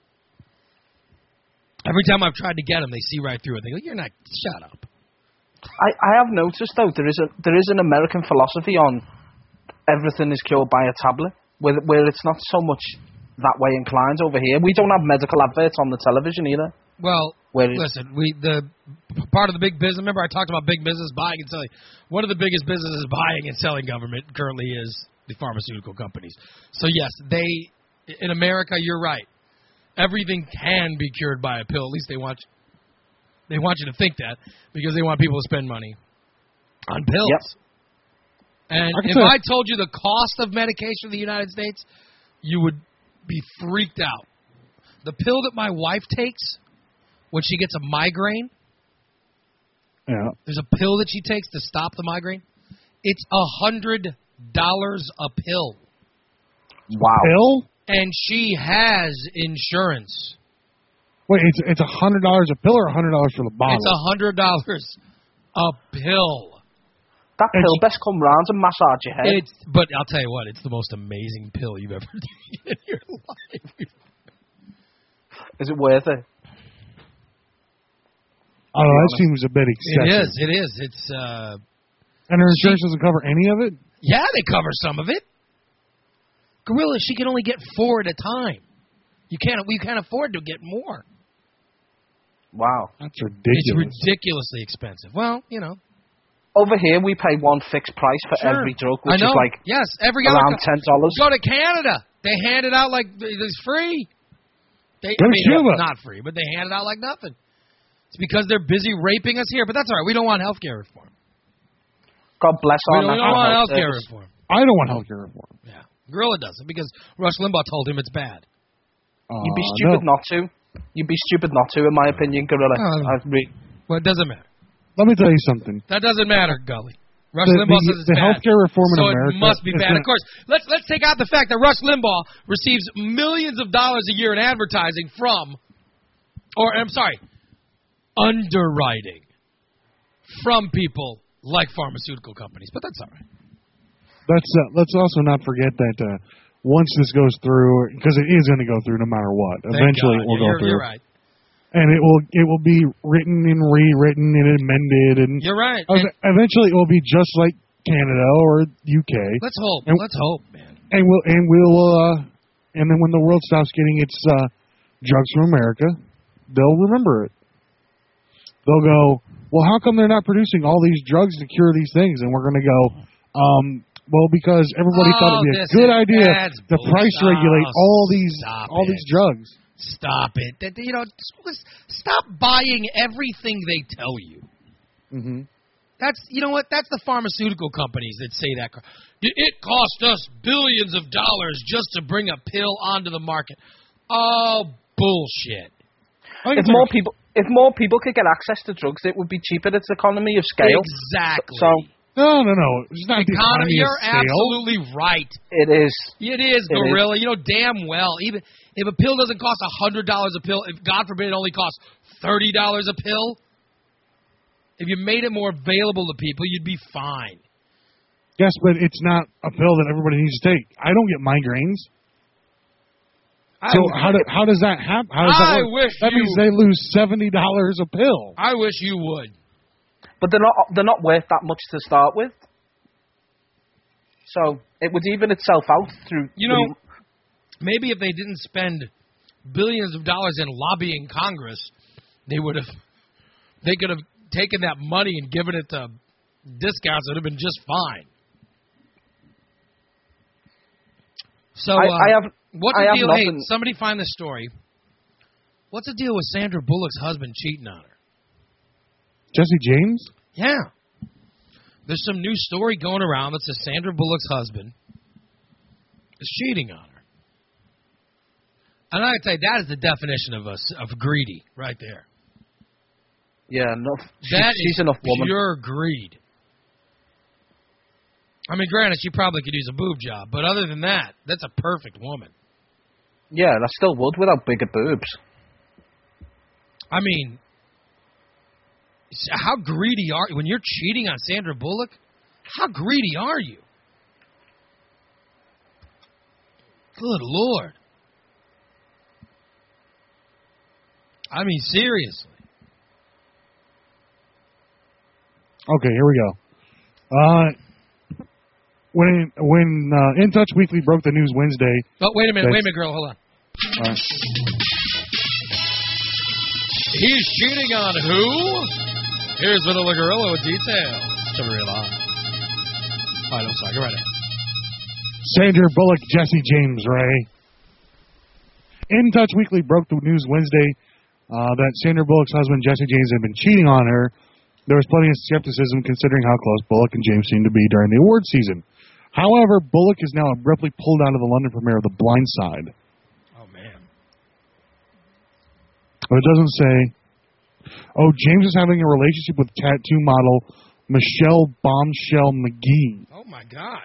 Every time I've tried to get them, they see right through it. They go, "You're not. Shut up." I have noticed though there is an American philosophy on everything is cured by a tablet, where it's not so much that way inclined over here. We don't have medical adverts on the television either. Well, listen, the part of the big business. Remember, I talked about big business buying and selling. One of the biggest businesses buying and selling government currently is the pharmaceutical companies. So yes, in America, you're right. Everything can be cured by a pill. At least they want you to think that, because they want people to spend money on pills. Yep. And if I told you the cost of medication in the United States, you would be freaked out. The pill that my wife takes when she gets a migraine, there's a pill that she takes to stop the migraine. It's $100 a pill. Wow. Pill? And she has insurance. Wait, it's $100 a pill or $100 for the bottle? It's $100 a pill. That pill best come round and massage your head. But I'll tell you what, it's the most amazing pill you've ever taken in your life. Is it worth it? Oh, that seems a bit excessive. It is. It's and her insurance doesn't cover any of it? Yeah, they cover some of it. Gorilla, she can only get 4 at a time. You can't afford to get more. Wow. That's ridiculous. It's ridiculously expensive. Well, you know. Over here, we pay one fixed price for every drug, which is like around $10. Go to Canada. They hand it out like it's free. Not free, but they hand it out like nothing. It's because they're busy raping us here, but that's all right. We don't want healthcare reform. God bless our We don't want healthcare reform. I don't want healthcare reform. Yeah. Gorilla doesn't, because Rush Limbaugh told him it's bad. You'd be stupid not to. You'd be stupid not to, in my opinion, Gorilla. Well, it doesn't matter. Let me tell you something. That doesn't matter, Gully. Rush Limbaugh says it's bad. The healthcare reform in America. So it must be bad. Of course, let's take out the fact that Rush Limbaugh receives millions of dollars a year in advertising underwriting from people like pharmaceutical companies. But that's all right. Let's also not forget that once this goes through, because it is going to go through no matter what. Eventually it will go through. You're right. And it will be written and rewritten and amended, and you're right. Eventually, it will be just like Canada or UK. Let's hope. Let's hope, man. And then when the world stops getting its drugs from America, they'll remember it. They'll go, well, how come they're not producing all these drugs to cure these things? And we're going to go, well, because everybody thought it'd be a good idea to price regulate all these drugs. Stop it. Stop buying everything they tell you. Mm-hmm. That's the pharmaceutical companies that say that. It cost us billions of dollars just to bring a pill onto the market. Oh, bullshit. If more people could get access to drugs, it would be cheaper. It's economy of scale. Exactly. So no. It's not the economy You're of scale. absolutely right. It is. It is, Gorilla. You know damn well. Even if a pill doesn't cost $100 a pill, if God forbid it only costs $30 a pill, if you made it more available to people, you'd be fine. Yes, but it's not a pill that everybody needs to take. I don't get migraines. How does that happen? How does that work? That means they lose $70 a pill. I wish you would. But they're not worth that much to start with. So it would even itself out through. Maybe if they didn't spend billions of dollars in lobbying Congress, they could have taken that money and given it to discounts. It would have been just fine. So what's the deal? Hey, somebody find the story. What's the deal with Sandra Bullock's husband cheating on her? Jesse James? Yeah. There's some new story going around that says Sandra Bullock's husband is cheating on her. And I gotta tell you, that is the definition of greedy right there. Yeah, she's is enough woman. Pure greed. I mean, granted, she probably could use a boob job, but other than that, that's a perfect woman. Yeah, I still would without bigger boobs. I mean, how greedy are you? When you're cheating on Sandra Bullock, how greedy are you? Good Lord. I mean, seriously. Okay, here we go. When In Touch Weekly broke the news Wednesday. Oh, wait a minute, girl, hold on. He's cheating on who? Here's Vanilla Gorilla with details. To realize. All right, I'm sorry. Go right ahead. Sandra Bullock, Jesse James, Ray. In Touch Weekly broke the news Wednesday that Sandra Bullock's husband, Jesse James, had been cheating on her. There was plenty of skepticism considering how close Bullock and James seemed to be during the award season. However, Bullock is now abruptly pulled out of the London premiere of The Blind Side. Oh, man. But it doesn't say, James is having a relationship with tattoo model Michelle Bombshell McGee. Oh, my God.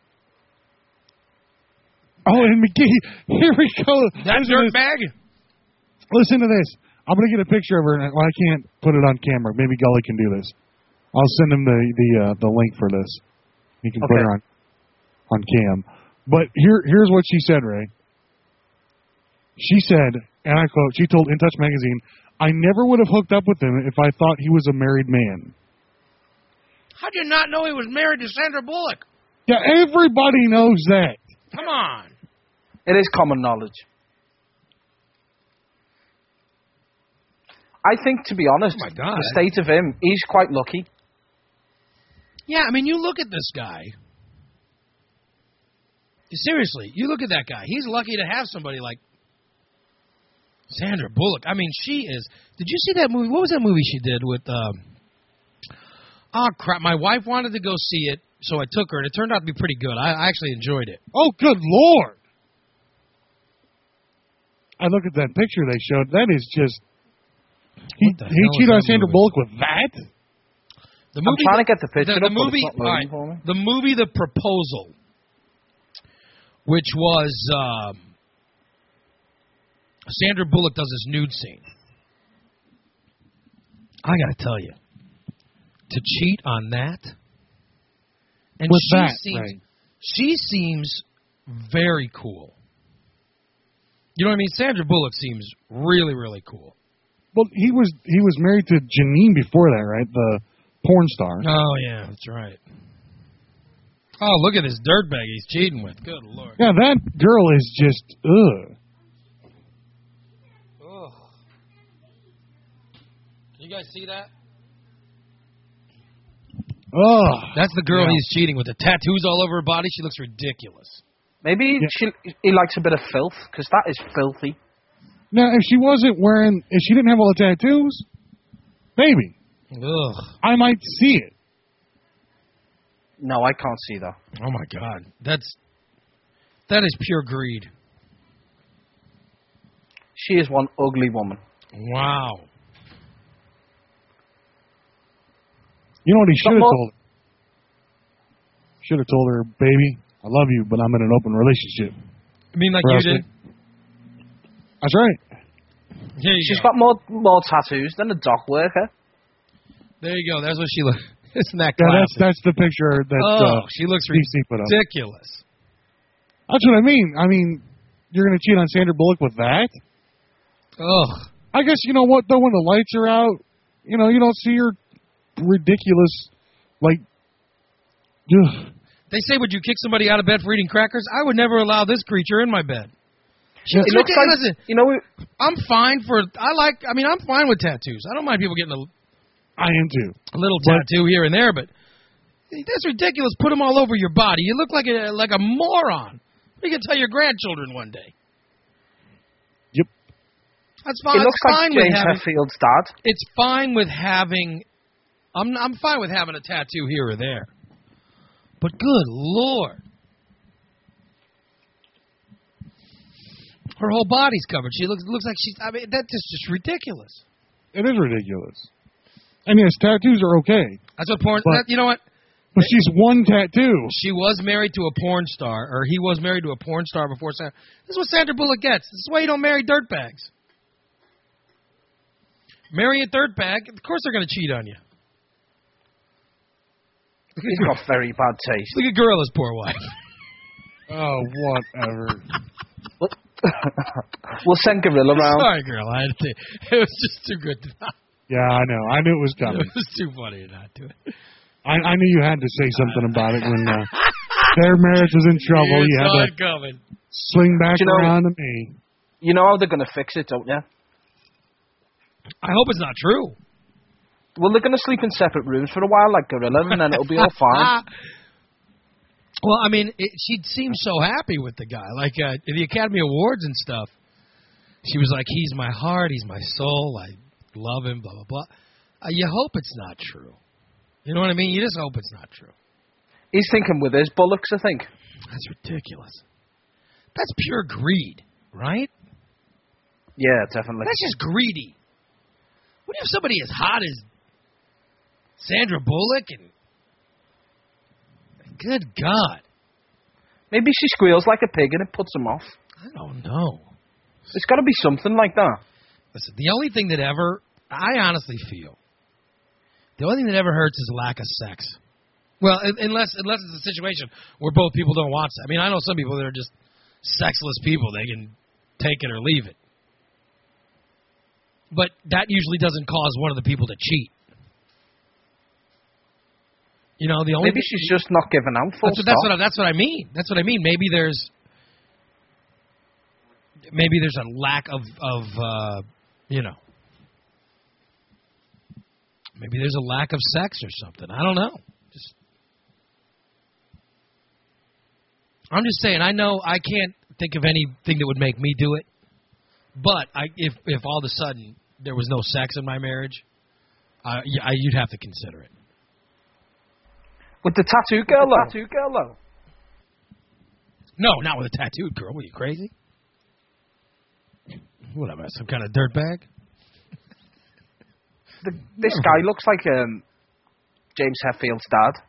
Oh, and McGee, here we go. That dirtbag? Listen to this. I'm going to get a picture of her. Well, I can't put it on camera. Maybe Gully can do this. I'll send him the link for this. He can put her on cam. But here's what she said, Ray. She said, and I quote, she told In Touch magazine, "I never would have hooked up with him if I thought he was a married man." How do you not know he was married to Sandra Bullock? Yeah, everybody knows that. Come on. It is common knowledge. I think, to be honest, Oh my God. the state of him, he's quite lucky. Yeah, I mean, you look at this guy. Seriously, you look at that guy. He's lucky to have somebody like Sandra Bullock. I mean, she is. Did you see that movie? What was that movie she did with? Oh crap! My wife wanted to go see it, so I took her, and it turned out to be pretty good. I actually enjoyed it. Oh, good Lord! I look at that picture they showed. That is just. He cheated on Sandra Bullock with that? The movie, I'm trying to get the picture the up, movie, but it's not loading for me. The movie The Proposal, which was Sandra Bullock does this nude scene. I got to tell you, to cheat on that, and with she that, seems, right. She seems very cool. You know what I mean? Sandra Bullock seems really, really cool. Well, he was married to Janine before that, right? The porn star. Oh, yeah, that's right. Oh, look at this dirtbag he's cheating with. Good Lord. Yeah, that girl is just, ugh. Ugh. Can you guys see that? Ugh. That's the girl he's cheating with. The tattoos all over her body. She looks ridiculous. Maybe he likes a bit of filth, because that is filthy. Now, if she didn't have all the tattoos, maybe. Ugh. I might see it. No, I can't see that. Oh, my God. That is pure greed. She is one ugly woman. Wow. You know what he should have told her? Should have told her, "Baby, I love you, but I'm in an open relationship." I mean, like you did? That's right. She's got more tattoos than a dock worker. There you go. That's what she looks. Isn't that Yeah, classic? that's the picture that she looks DC put up. ridiculous. That's what I mean. I mean, you're going to cheat on Sandra Bullock with that? Ugh. I guess, you know what, though, when the lights are out, you know, you don't see her ridiculous, like, ugh. They say, would you kick somebody out of bed for eating crackers? I would never allow this creature in my bed. Yeah, It looks like, Listen, you know, I'm fine I'm fine with tattoos. I don't mind people getting I am too. a little tattoo here and there, but that's ridiculous. Put them all over your body. You look like a moron. You can tell your grandchildren one day. Yep. That's fine. it looks like fine James with having, Hetfield's dad. It's fine with having. I'm fine with having a tattoo here or there. But good Lord. Her whole body's covered. She looks like she's. I mean, that's just ridiculous. It is ridiculous. And yes, tattoos are okay. That's what porn. But- You know what? But she's one tattoo. She was married to a porn star, or he was married to a porn star before Sandra. This is what Sandra Bullock gets. This is why you don't marry dirtbags. Marry a dirtbag, of course they're going to cheat on you. He's got very bad taste. Look at Gorilla's poor wife. Oh, whatever. But We'll send Gorilla round. Sorry, girl. I had to. It was just too good to not. Yeah, I know. I knew it was coming. It was too funny to not do it. I knew you had to say something about it when their marriage was in trouble. You saw had it coming. to swing back around to me. You know how they're going to fix it, don't you? I hope it's not true. Well, they're going to sleep in separate rooms for a while, like Gorilla, and then it'll be all fine. Well, I mean, she seemed so happy with the guy. Like, at the Academy Awards and stuff, she was like, he's my heart, he's my soul, I love him, blah, blah, blah. You hope it's not true. You know what I mean? You just hope it's not true. He's thinking with his bullocks, I think. That's ridiculous. That's pure greed, right? Yeah, definitely. That's just greedy. When you have somebody as hot as Sandra Bullock and... Good God. Maybe she squeals like a pig and it puts him off. I don't know. There's got to be something like that. Listen, the only thing that ever... I honestly feel... The only thing that ever hurts is lack of sex. Well, unless it's a situation where both people don't want sex. I mean, I know some people that are just sexless people. They can take it or leave it. But that usually doesn't cause one of the people to cheat. You know, the only maybe she's just not giving out full stop. That's what I mean. That's what I mean. Maybe there's a lack of you know. Maybe there's a lack of sex or something. I don't know. I'm just saying. I know I can't think of anything that would make me do it. But if all of a sudden there was no sex in my marriage, you'd have to consider it. With the tattoo girl, though? No, not with a tattooed girl. What, are you crazy? What am I, some kind of dirtbag? This guy looks like James Hetfield's dad.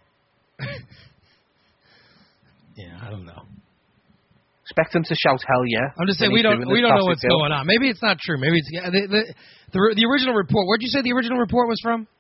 Yeah, I don't know. Expect him to shout "hell yeah"? I'm just saying we don't know what's going on. Maybe it's not true. Maybe it's the original report. Where'd you say the original report was from?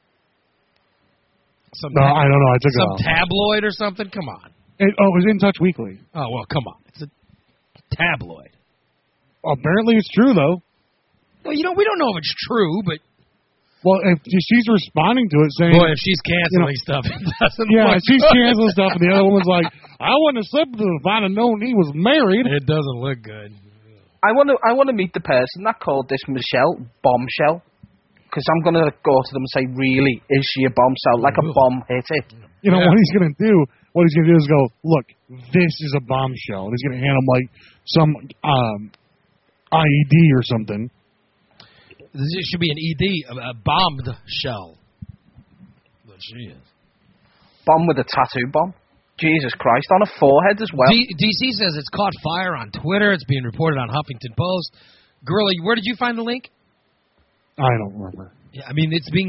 I don't know. I took some tabloid or something. Come on. It was In Touch Weekly. Oh well, come on. It's a tabloid. Apparently, it's true though. Well, we don't know if it's true, but. Well, if she's responding to it, saying... Boy, if she's canceling stuff, it doesn't yeah, look she's good. canceling stuff, and the other woman's like, I wouldn't have slept with him if I'd have known he was married. It doesn't look good. I want to meet the person that called this Michelle Bombshell, because I'm going to go to them and say, really, is she a bombshell? Like a bomb hit it. You know, what he's going to do is go, look, this is a bombshell. And he's going to hand him, like, some IED or something. It should be an ED, a bombed shell. But she is. Bomb with a tattoo bomb? Jesus Christ, on a forehead as well. DC says it's caught fire on Twitter. It's being reported on Huffington Post. Gorilla, where did you find the link? I don't remember. Yeah, I mean, it's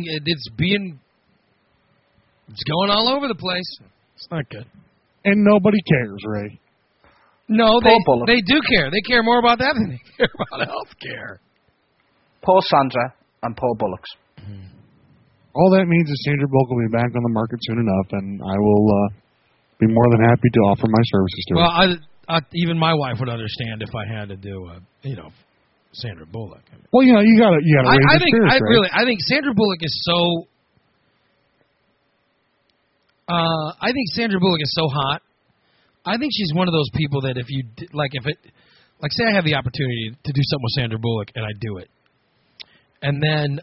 going all over the place. It's not good. And nobody cares, Ray. No, they do care. They care more about that than they care about health care. Poor Sandra and poor Bullocks. All that means is Sandra Bullock will be back on the market soon enough, and I will be more than happy to offer my services to her. Well, even my wife would understand if I had to do, Sandra Bullock. I mean, well, you gotta raise the spirits, right? I think Sandra Bullock is so. I think Sandra Bullock is so hot. I think she's one of those people that if say I have the opportunity to do something with Sandra Bullock and I do it. And then,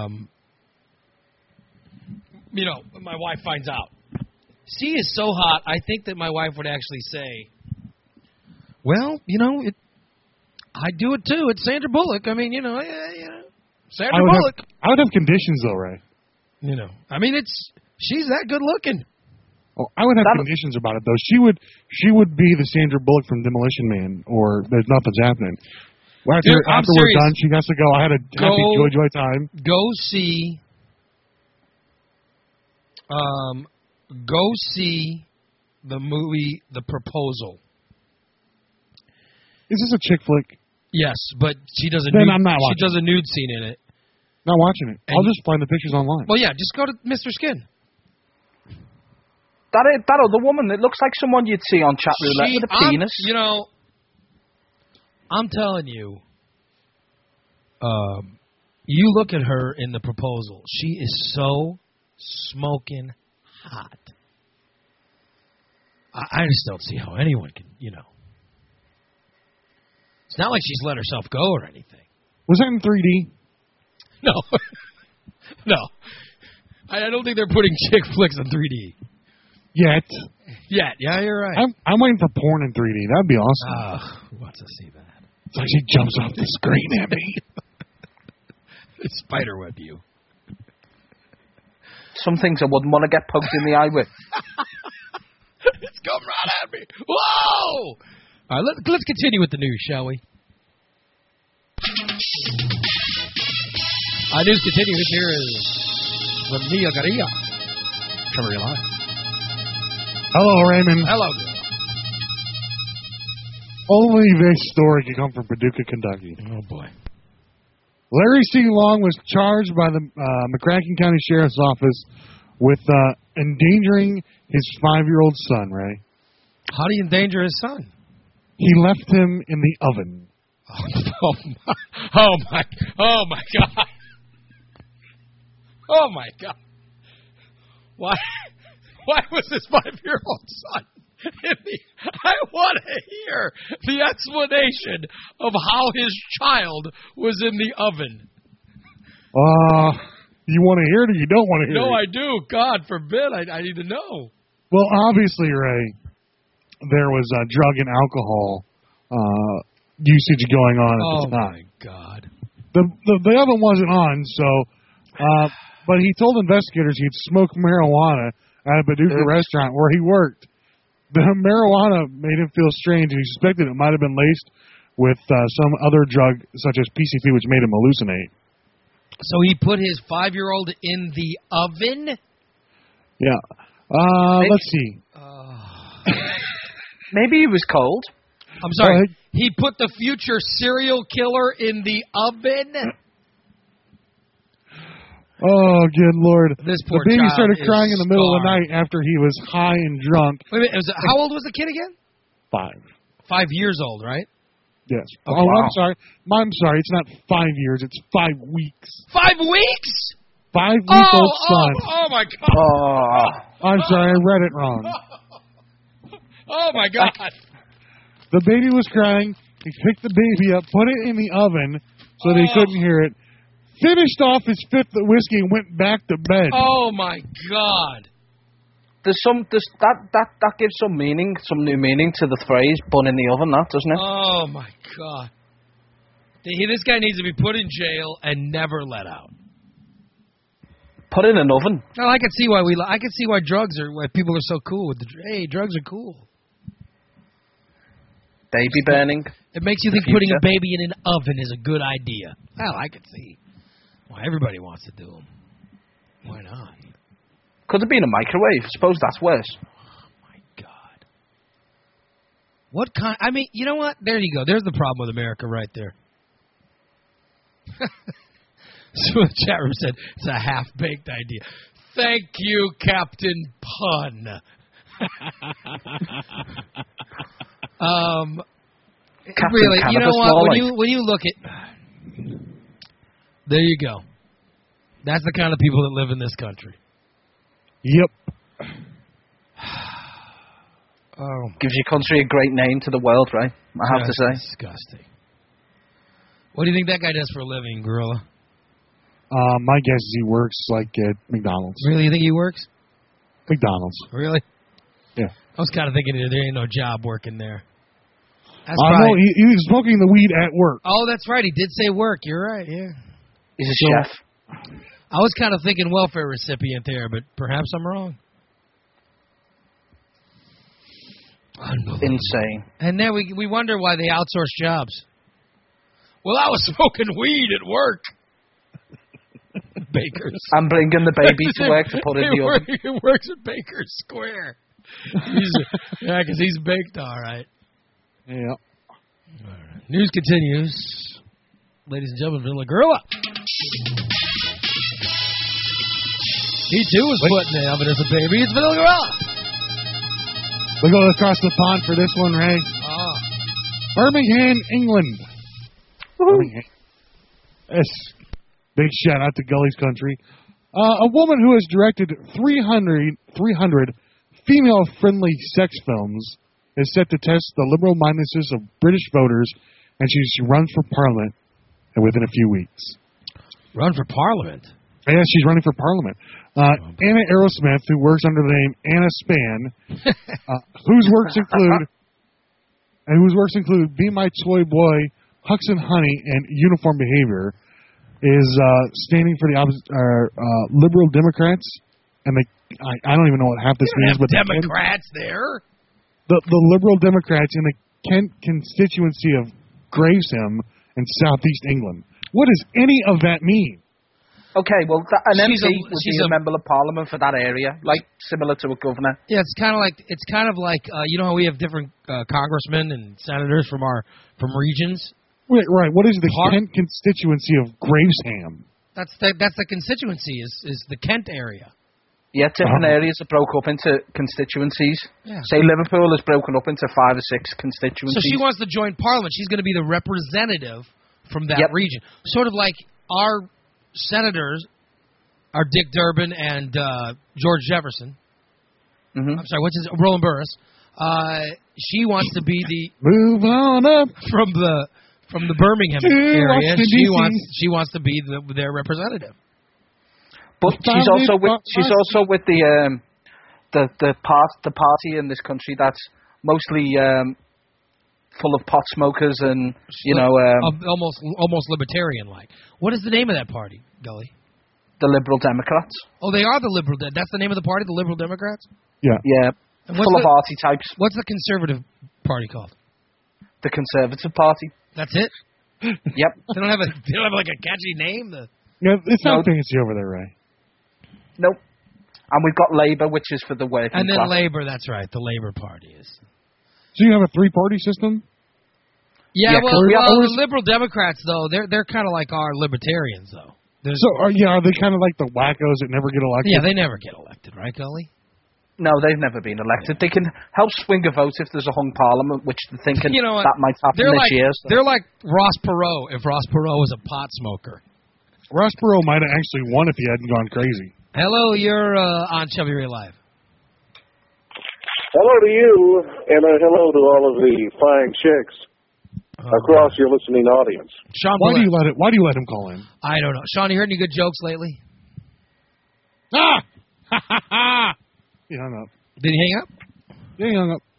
my wife finds out. She is so hot, I think that my wife would actually say, well, I do it too. It's Sandra Bullock. I mean, Sandra Bullock. I would have conditions, though, Ray. I mean, she's that good looking. Well, I would have conditions about it, though. She would be the Sandra Bullock from Demolition Man, or There's Nothing's Happening. Well, after we're done, she has to go. I had a happy joy time. Go see the movie The Proposal. Is this a chick flick? Yes, but she does a nude scene in it. Not watching it. I'll just find the pictures online. Well, yeah, just go to Mr. Skin. That other woman, it looks like someone you'd see on Chat Roulette with a penis. I'm telling you, you look at her in the proposal. She is so smoking hot. I just don't see how anyone can, It's not like she's let herself go or anything. Was that in 3D? No. No. I don't think they're putting chick flicks in 3D. Yet. Yeah, you're right. I'm waiting for porn in 3D. That'd be awesome. Who wants to see that? It's like she jumps off the screen at me. Spiderweb you. Some things I wouldn't want to get poked in the eye with. It's come right at me. Whoa! All right, let's continue with the news, shall we? News continues. Here is the Mia Garia. Trevor, you live. Hello, Raymond. Hello. Only this story can come from Paducah, Kentucky. Oh, boy. Larry C. Long was charged by the McCracken County Sheriff's Office with endangering his 5-year-old son, Ray. How do you endanger his son? He left him in the oven. Oh my God. Oh, my God. Why was this 5-year-old son in the... I want to hear the explanation of how his child was in the oven. You want to hear it or you don't want to hear it? No, I do. God forbid. I need to know. Well, obviously, Ray, there was drug and alcohol usage going on at the time. Oh, my God. The oven wasn't on, so... but he told investigators he'd smoked marijuana at a Paducah restaurant where he worked. The marijuana made him feel strange, and he suspected it might have been laced with some other drug, such as PCP, which made him hallucinate. So he put his 5-year-old in the oven? Yeah. Let's see. Maybe he was cold. I'm sorry. He put the future serial killer in the oven? Oh, good Lord. This poor the baby child started crying in the middle of the scarred. night after he was high and drunk. Wait a minute. How old was the kid again? 5. 5 years old, right? Yes. Okay. Oh, I'm sorry. I'm sorry. It's not 5 years. It's 5 weeks. 5 weeks? 5-week-old son. Oh, my God. I'm sorry. I read it wrong. Oh, my God. The baby was crying. He picked the baby up, put it in the oven so they couldn't hear it, finished off his 5th whiskey and went back to bed. Oh, my God. That gives some meaning, some new meaning to the phrase "bun in the oven," that doesn't it? Oh my God! This guy needs to be put in jail and never let out. Put in an oven. Well, I can see why why people are so cool with hey, drugs are cool. Baby burning. It makes you think putting a baby in an oven is a good idea. Well, I can see why everybody wants to do them. Why not? Could have been a microwave. Suppose that's worse. Oh, my God. What kind... I mean, you know what? There you go. There's the problem with America right there. So the chat room said, it's a half-baked idea. Thank you, Captain Pun. Really, you know what? When you look at... There you go. That's the kind of people that live in this country. Yep. Gives your country a great name to the world, right? I have to say. Disgusting. What do you think that guy does for a living, Gorilla? My guess is he works like at McDonald's. Really? You think he works? McDonald's. Really? Yeah. I was kind of thinking there ain't no job working there. That's no, he was smoking the weed at work. Oh, that's right. He did say work. You're right. Yeah. He's a chef. I was kind of thinking welfare recipient there, but perhaps I'm wrong. Insane. And then we wonder why they outsource jobs. Well, I was smoking weed at work. Bakers. I'm bringing the baby to work to put in the oven. He works at Baker's Square. Because he's baked all right. Yeah. All right. News continues. Ladies and gentlemen, Villa Gorilla. He, too, was put in the oven as a baby. It's Vanilla Gorilla. We go across the pond for this one, Ray. Birmingham, England. Birmingham. Yes. Big shout out to Gully's Country. A woman who has directed 300 female-friendly sex films is set to test the liberal mindedness of British voters, and she runs for Parliament within a few weeks. Run for Parliament? Yeah, she's running for Parliament. Anna Aerosmith, who works under the name Anna Span, whose works include Be My Toy Boy, Hucks and Honey, and Uniform Behavior, is standing for the Liberal Democrats, and I don't even know what half this means, but Democrats there. The Liberal Democrats in the Kent constituency of Gravesham in southeast England. What does any of that mean? Okay, well, an MP would she's be a member of Parliament for that area, like similar to a governor. Yeah, it's kind of like you know how we have different congressmen and senators from regions. Right. What is the Kent constituency of Gravesham? That's the constituency is the Kent area. Yeah, different areas are broke up into constituencies. Yeah. Say Liverpool is broken up into 5 or 6 constituencies. So she wants to join Parliament. She's going to be the representative from that region. Sort of like our senators are Dick Durbin and George Jefferson. Mm-hmm. I'm sorry, what's his Roland Burris. She wants to be the move on up from the Birmingham area. She wants to be their representative. But she's also with the party in this country that's mostly full of pot smokers and almost libertarian like. What is the name of that party, Gully? The Liberal Democrats. Oh, they are the Liberal. That's the name of the party, the Liberal Democrats. Yeah. Full of arty types. What's the Conservative Party called? The Conservative Party. That's it. Yep. They don't have like a catchy name. Yeah, it's not fancy over there, Ray. Nope. And we've got Labour, which is for the working class. And then Labour, that's right. The Labour Party is. So you have a 3-party system? Yeah, well, the Liberal Democrats, though, they're kind of like our libertarians, though. Are they kind of like the wackos that never get elected? Yeah, they never get elected, right, Gully? No, they've never been elected. They can help swing a vote if there's a hung parliament, which they're thinking that might happen this year. So. They're like Ross Perot, if Ross Perot was a pot smoker. Ross Perot might have actually won if he hadn't gone crazy. Hello, you're on Chubby Ray Live. Hello to you, and hello to all of the fine chicks across your listening audience. Sean, why do you let him call in? I don't know. Sean, you heard any good jokes lately? Ah! Ha ha ha! He hung up. Did he hang up? Yeah, he hung up.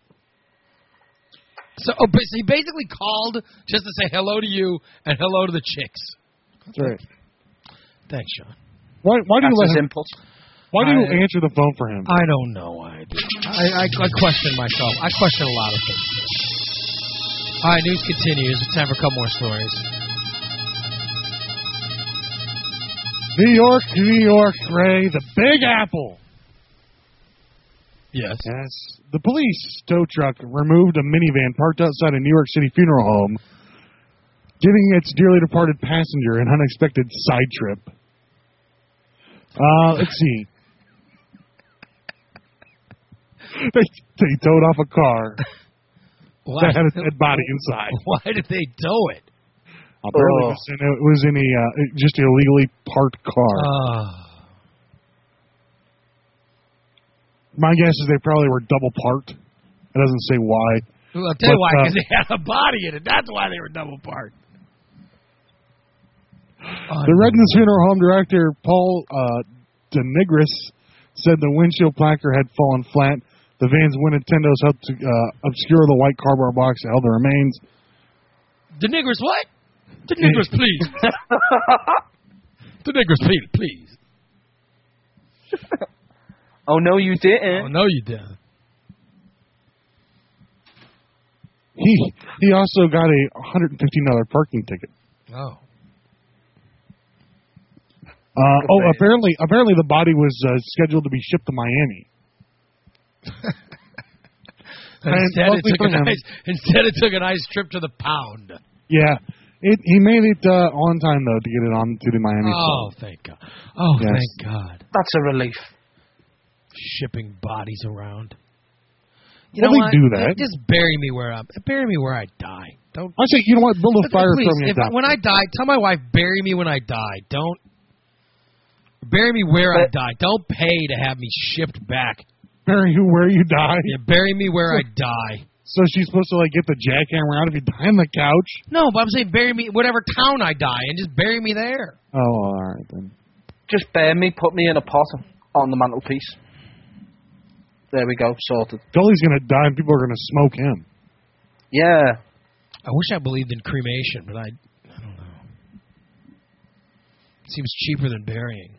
So he basically called just to say hello to you and hello to the chicks. That's right. Thanks, Sean. Why do you let him? Impulse. Why do you answer the phone for him? I don't know why I do. I question myself. I question a lot of things. All right, news continues. It's time for a couple more stories. New York, Ray, the Big Apple. Yes. The police tow truck removed a minivan parked outside a New York City funeral home, giving its dearly departed passenger an unexpected side trip. Let's see. They towed off a car that had a dead body inside. Why did they tow it? Apparently, it was in just an illegally parked car. My guess is they probably were double parked. It doesn't say why. Well, I'll tell you why, because they had a body in it. That's why they were double parked. The Redlands Funeral Home director, Paul DeNigris, said the windshield placard had fallen flat. The van's Nintendos helped to obscure the white cardboard box that held the remains. DeNigris what? DeNigris, please. DeNigris, please. Oh, no, you didn't. Oh, no, you didn't. He also got a $115 parking ticket. Oh. Apparently the body was scheduled to be shipped to Miami. Instead, it took a nice trip to the pound. Yeah. He made it on time, though, to get it on to the Miami Oh, side. thank God. Oh, yes. Thank God. That's a relief. Shipping bodies around. You know what? Do that. Just bury me where I die. Don't. I say, you know what? Build a fire Please, from me. when I die, tell my wife, bury me when I die. Don't bury me where I die. Don't pay to have me shipped back. Bury you where you die? Yeah, bury me where I die. So she's supposed to, like, get the jackhammer out if you die on the couch? No, but I'm saying bury me whatever town I die in. Just bury me there. Oh, all right, then. Just bury me, put me in a pot on the mantelpiece. There we go, sorted. Gully's going to die and people are going to smoke him. Yeah. I wish I believed in cremation, but I don't know. It seems cheaper than burying.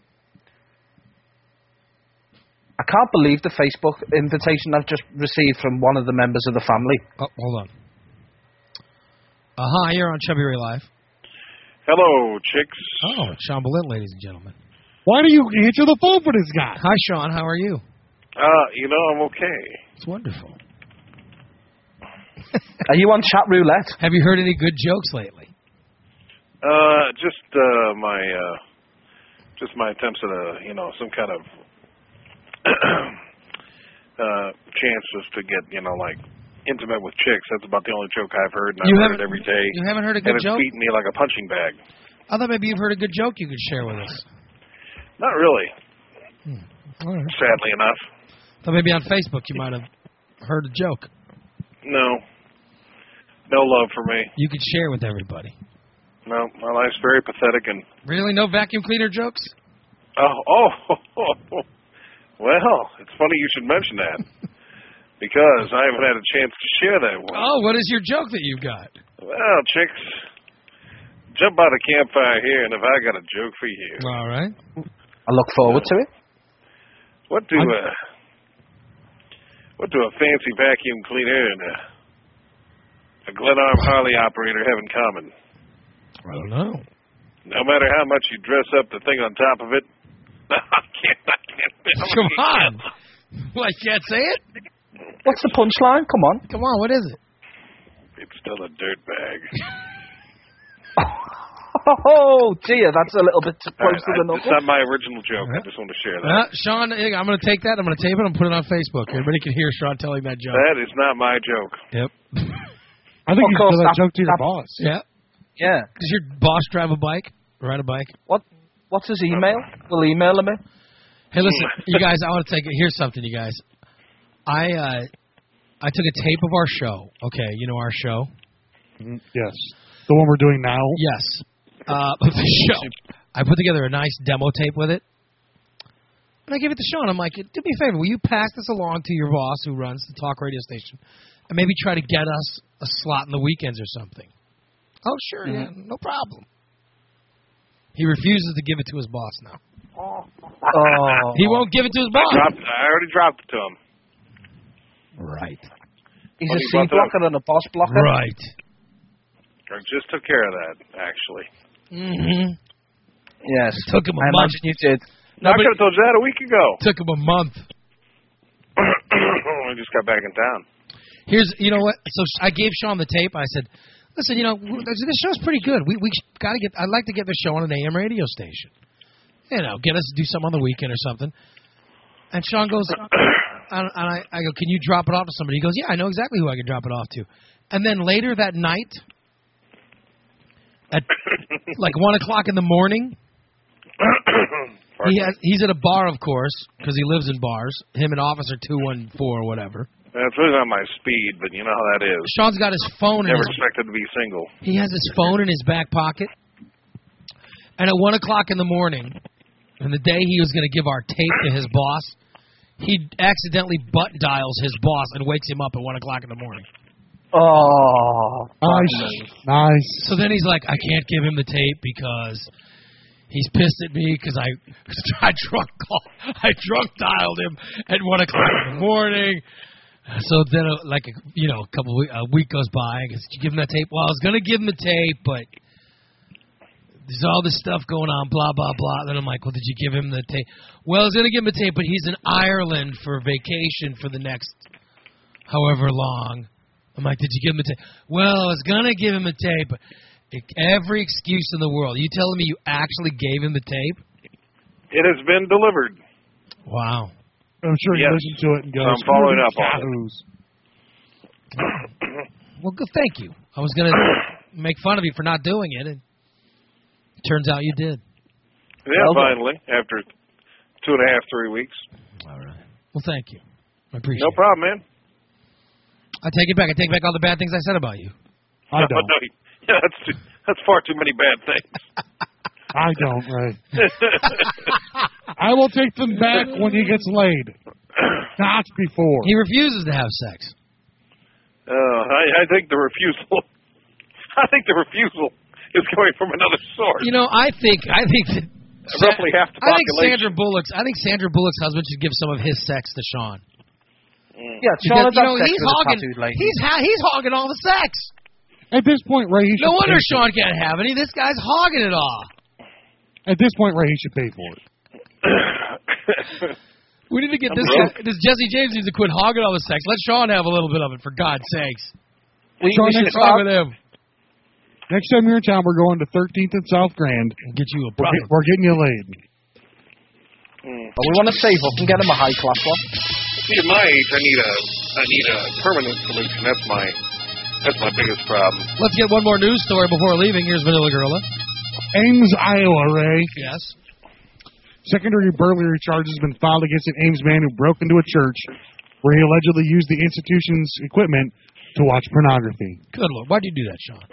I can't believe the Facebook invitation I've just received from one of the members of the family. Oh, hold on. Hi, you're on Chubby Ray Live. Hello, chicks. Oh, Sean Boleyn, ladies and gentlemen. Why do you answer the phone for this guy? Hi, Sean. How are you? I'm okay. It's wonderful. Are you on chat roulette? Have you heard any good jokes lately? Just my attempts at some kind of chances to get, like, intimate with chicks. That's about the only joke I've heard, and I've heard it every day. You haven't heard a good and it's joke? beating me like a punching bag. I thought maybe you've heard a good joke you could share with us. Not really. All right. Sadly enough. Thought maybe on Facebook you might have heard a joke. No. No love for me. You could share with everybody. No, my life's very pathetic and... Really? No vacuum cleaner jokes? Well, it's funny you should mention that. Because I haven't had a chance to share that one. Oh, what is your joke that you've got? Well, chicks, jump by the campfire here, and if I got a joke for you. All right. I look forward to it. What do a fancy vacuum cleaner and a Glenarm Harley operator have in common? I don't know. No matter how much you dress up the thing on top of it. I can't. Come on. Well, I can't say it? What's the punchline? Come on. Come on, what is it? It's still a dirt bag. Oh, dear, that's a little bit too close to the knuckle. It's not my original joke. I just want to share that. Sean, I'm going to take that, I'm going to tape it, and put it on Facebook. Everybody can hear Sean telling that joke. That is not my joke. Yep. I think you tell that joke to your boss. Yeah. Yeah. Does your boss drive a bike? Ride a bike? What's his email? We'll email him. Hey, listen, you guys, I want to take it. Here's something, you guys. I took a tape of our show. Okay, you know our show? Yes. The one we're doing now? Yes. The show. I put together a nice demo tape with it. And I gave it to Sean. I'm like, do me a favor. Will you pass this along to your boss who runs the talk radio station and maybe try to get us a slot in the weekends or something? Oh, sure, yeah, no problem. He refuses to give it to his boss now. He won't give it to his boss. I already dropped it to him. Right. He's a C blocker and a boss blocker. Right. I just took care of that, actually. Mm-hmm. Yes. Took him a I month. imagine you did. I could have told you that a week ago. Took him a month. I just got back in town. You know what? So I gave Sean the tape. I said, listen, this show's pretty good. We got to I'd like to get the show on an AM radio station. Get us to do something on the weekend or something. And Sean goes, and I go, can you drop it off to somebody? He goes, yeah, I know exactly who I can drop it off to. And then later that night, at like 1 o'clock in the morning, he's at a bar, of course, because he lives in bars. Him and Officer 214 or whatever. That's really not my speed, but you know how that is. Sean's got his phone. Never expected to be single. He has his phone in his back pocket. And at 1 o'clock in the morning, and the day he was going to give our tape to his boss, he accidentally butt dials his boss and wakes him up at 1 o'clock in the morning. Oh, nice. So then he's like, I can't give him the tape because he's pissed at me because I drunk dialed him at 1 o'clock in the morning. So then, a week goes by. I guess, did you give him that tape? Well, I was going to give him the tape, but there's all this stuff going on, blah, blah, blah. Then I'm like, well, did you give him the tape? Well, I was going to give him the tape, but he's in Ireland for vacation for the next however long. I'm like, did you give him the tape? Well, I was going to give him the tape, but every excuse in the world. You telling me you actually gave him the tape? It has been delivered. Wow. I'm sure you listen to it and go, I'm following up on it. Well, good. Thank you. I was going to make fun of you for not doing it, and it turns out you did. Yeah, finally, after 2.5, 3 weeks. All right. Well, thank you. I appreciate it. No problem, man. I take it back. I take back all the bad things I said about you. I don't. No, yeah, that's far too many bad things. I don't, Ray. I will take them back when he gets laid. Not before. He refuses to have sex. I think the refusal. I think the refusal is coming from another source. You know, I think that roughly half the population. I think Sandra Bullock's husband should give some of his sex to Sean. Yeah, Sean because, he's hogging all the sex. At this point, Ray, he should no wonder pay Sean can't have any. This guy's hogging it all. At this point, Ray, he should pay for it. We need to get this Jesse James needs to quit hogging all the sex. Let Sean have a little bit of it, for God's sakes. What's wrong with him? Next time you're in town, we're going to 13th and South Grand. We'll get you a brother. We're getting you laid. But we want to save up and get him a high class one. See, at my age, I need a permanent solution. That's my biggest problem. Let's get one more news story before leaving. Here's Vanilla Gorilla. Ames, Iowa, Ray. Yes. Secondary burglary charges have been filed against an Ames man who broke into a church where he allegedly used the institution's equipment to watch pornography. Good Lord. Why'd you do that, Sean?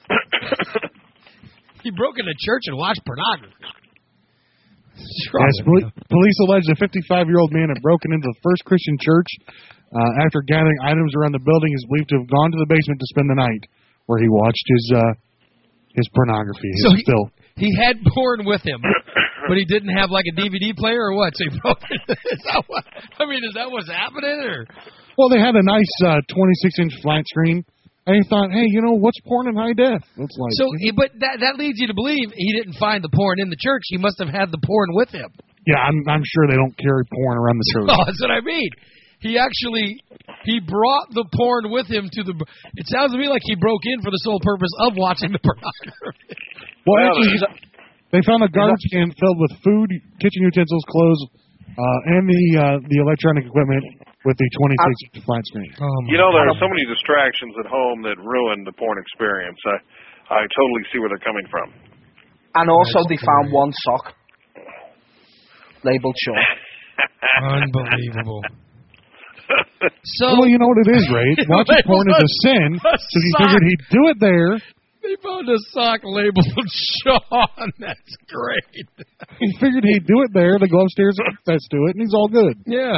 He broke into church and watched pornography. Yes, police allege a 55-year-old man had broken into the First Christian Church after gathering items around the building. Is believed to have gone to the basement to spend the night, where he watched his pornography. He had porn with him, but he didn't have like a DVD player or what? So he broke into is that what's happening? Or? Well, they had a nice 26-inch flat screen. And he thought, hey, what's porn in high def? It's like, but that leads you to believe he didn't find the porn in the church. He must have had the porn with him. Yeah, I'm sure they don't carry porn around the church. Oh, that's what I mean. He brought the porn with him to the. It sounds to me like he broke in for the sole purpose of watching the pornography. Well, actually, they found a garbage can filled with food, kitchen utensils, clothes, and the electronic equipment with the 26-inch flat screen. There are so many distractions at home that ruin the porn experience. I totally see where they're coming from. And also, they found one sock labeled Sean. Unbelievable. Well, you know what it is, Ray. Watching porn is a sin, so he figured he'd do it there. They found a sock labeled Sean. That's great. He figured he'd do it there. They go upstairs and confess to it, and he's all good. Yeah.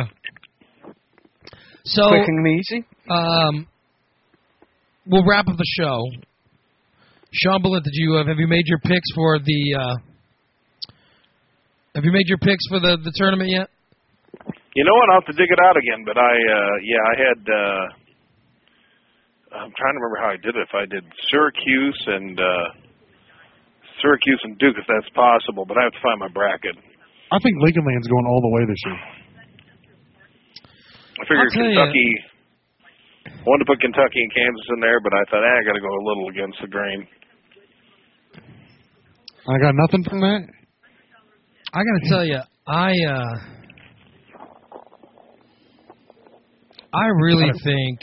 So, quick and easy. We'll wrap up the show. Sean Bullitt, have you made your picks for the? Have you made your picks for the tournament yet? You know what? I'll have to dig it out again. But I had. I'm trying to remember how I did it. If I did Syracuse and Duke, if that's possible. But I have to find my bracket. I think Lincoln Land's going all the way this year. I figured Kentucky. I wanted to put Kentucky and Kansas in there, but I thought, I got to go a little against the grain. I got nothing from that. I got to tell you, I really think,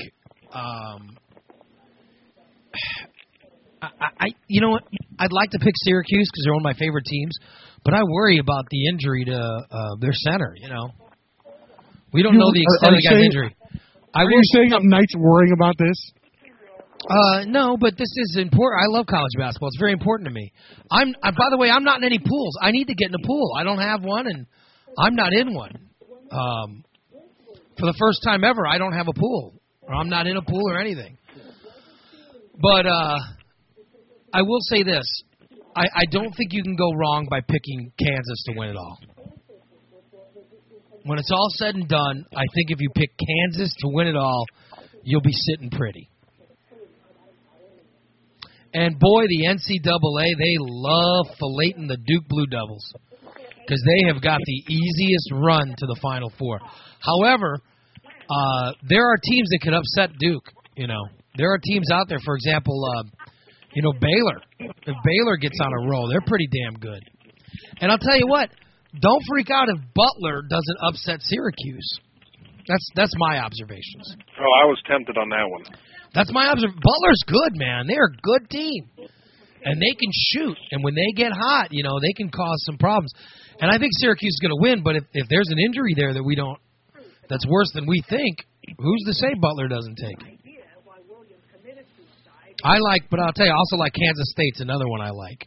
you know what? I'd like to pick Syracuse because they're one of my favorite teams, but I worry about the injury to their center. We don't know the extent of the guy's injury. Are you saying I'm Knights worrying about this? No, but this is important. I love college basketball. It's very important to me. By the way, I'm not in any pools. I need to get in a pool. I don't have one, and I'm not in one. For the first time ever, I don't have a pool. Or I'm not in a pool or anything. But I will say this. I don't think you can go wrong by picking Kansas to win it all. When it's all said and done, I think if you pick Kansas to win it all, you'll be sitting pretty. And boy, the NCAA, they love filleting the Duke Blue Devils because they have got the easiest run to the Final Four. However, there are teams that could upset Duke. There are teams out there, for example, Baylor. If Baylor gets on a roll, they're pretty damn good. And I'll tell you what, don't freak out if Butler doesn't upset Syracuse. That's my observations. Oh, I was tempted on that one. That's my observation. Butler's good, man. They're a good team. And they can shoot. And when they get hot, they can cause some problems. And I think Syracuse is going to win, but if there's an injury there that that's worse than we think, who's to say Butler doesn't take it? But I'll tell you, I also like Kansas State's another one I like.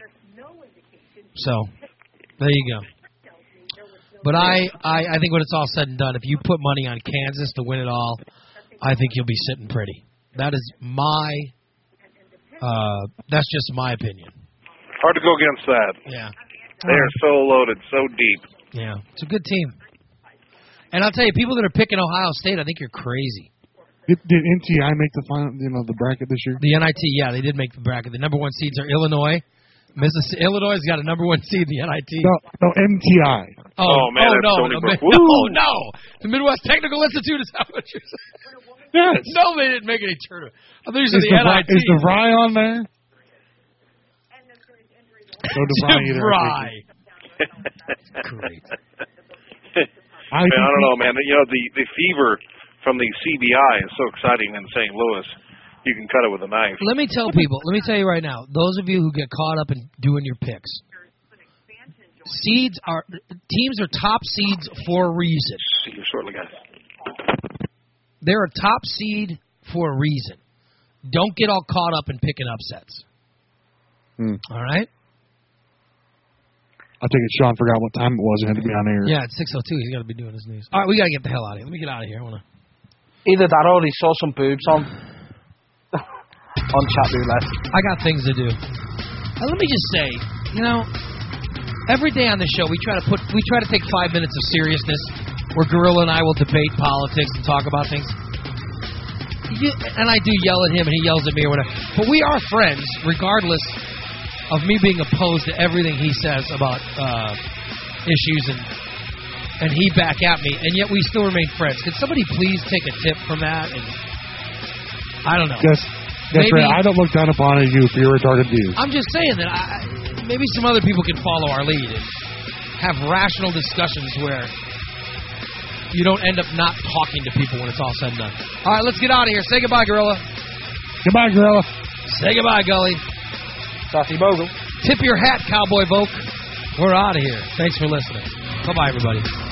So, there you go. But I think when it's all said and done, if you put money on Kansas to win it all, I think you'll be sitting pretty. That is that's just my opinion. Hard to go against that. Yeah. They are so loaded, so deep. Yeah, it's a good team. And I'll tell you, people that are picking Ohio State, I think you're crazy. Did NTI make the final, the bracket this year? The NIT, yeah, they did make the bracket. The number one seeds are Illinois. Illinois has got a number one seed in the NIT. No, MTI. Oh man, that's no, Stony Brook. No. The Midwest Technical Institute is that what you're saying? Yes. No, they didn't make any tournament. I thought you said the NIT. Is DeVry on there? No DeVry. Great. I don't know, man. The fever from the CBI is so exciting in St. Louis. You can cut it with a knife. Let me tell you right now, those of you who get caught up in doing your picks, teams are top seeds for a reason. See you shortly, guys. They're a top seed for a reason. Don't get all caught up in picking upsets. All right? I think Sean forgot what time it was and had to be on air. Yeah, it's 6:02. He's got to be doing his news. All right, we got to get the hell out of here. Let me get out of here. Either that or he saw some boobs on chat roulette. I got things to do. Let me just say, every day on the show we try to take 5 minutes of seriousness where Gorilla and I will debate politics and talk about things. And I do yell at him and he yells at me or whatever. But we are friends, regardless of me being opposed to everything he says about issues and he back at me, and yet we still remain friends. Could somebody please take a tip from that? And I don't know. That's right. I don't look down upon you for your retarded views. I'm just saying that maybe some other people can follow our lead and have rational discussions where you don't end up not talking to people when it's all said and done. All right, let's get out of here. Say goodbye, Gorilla. Goodbye, Gorilla. Say goodbye, Gully. Sassy Bogle. Tip your hat, Cowboy Vogue. We're out of here. Thanks for listening. Bye-bye, everybody.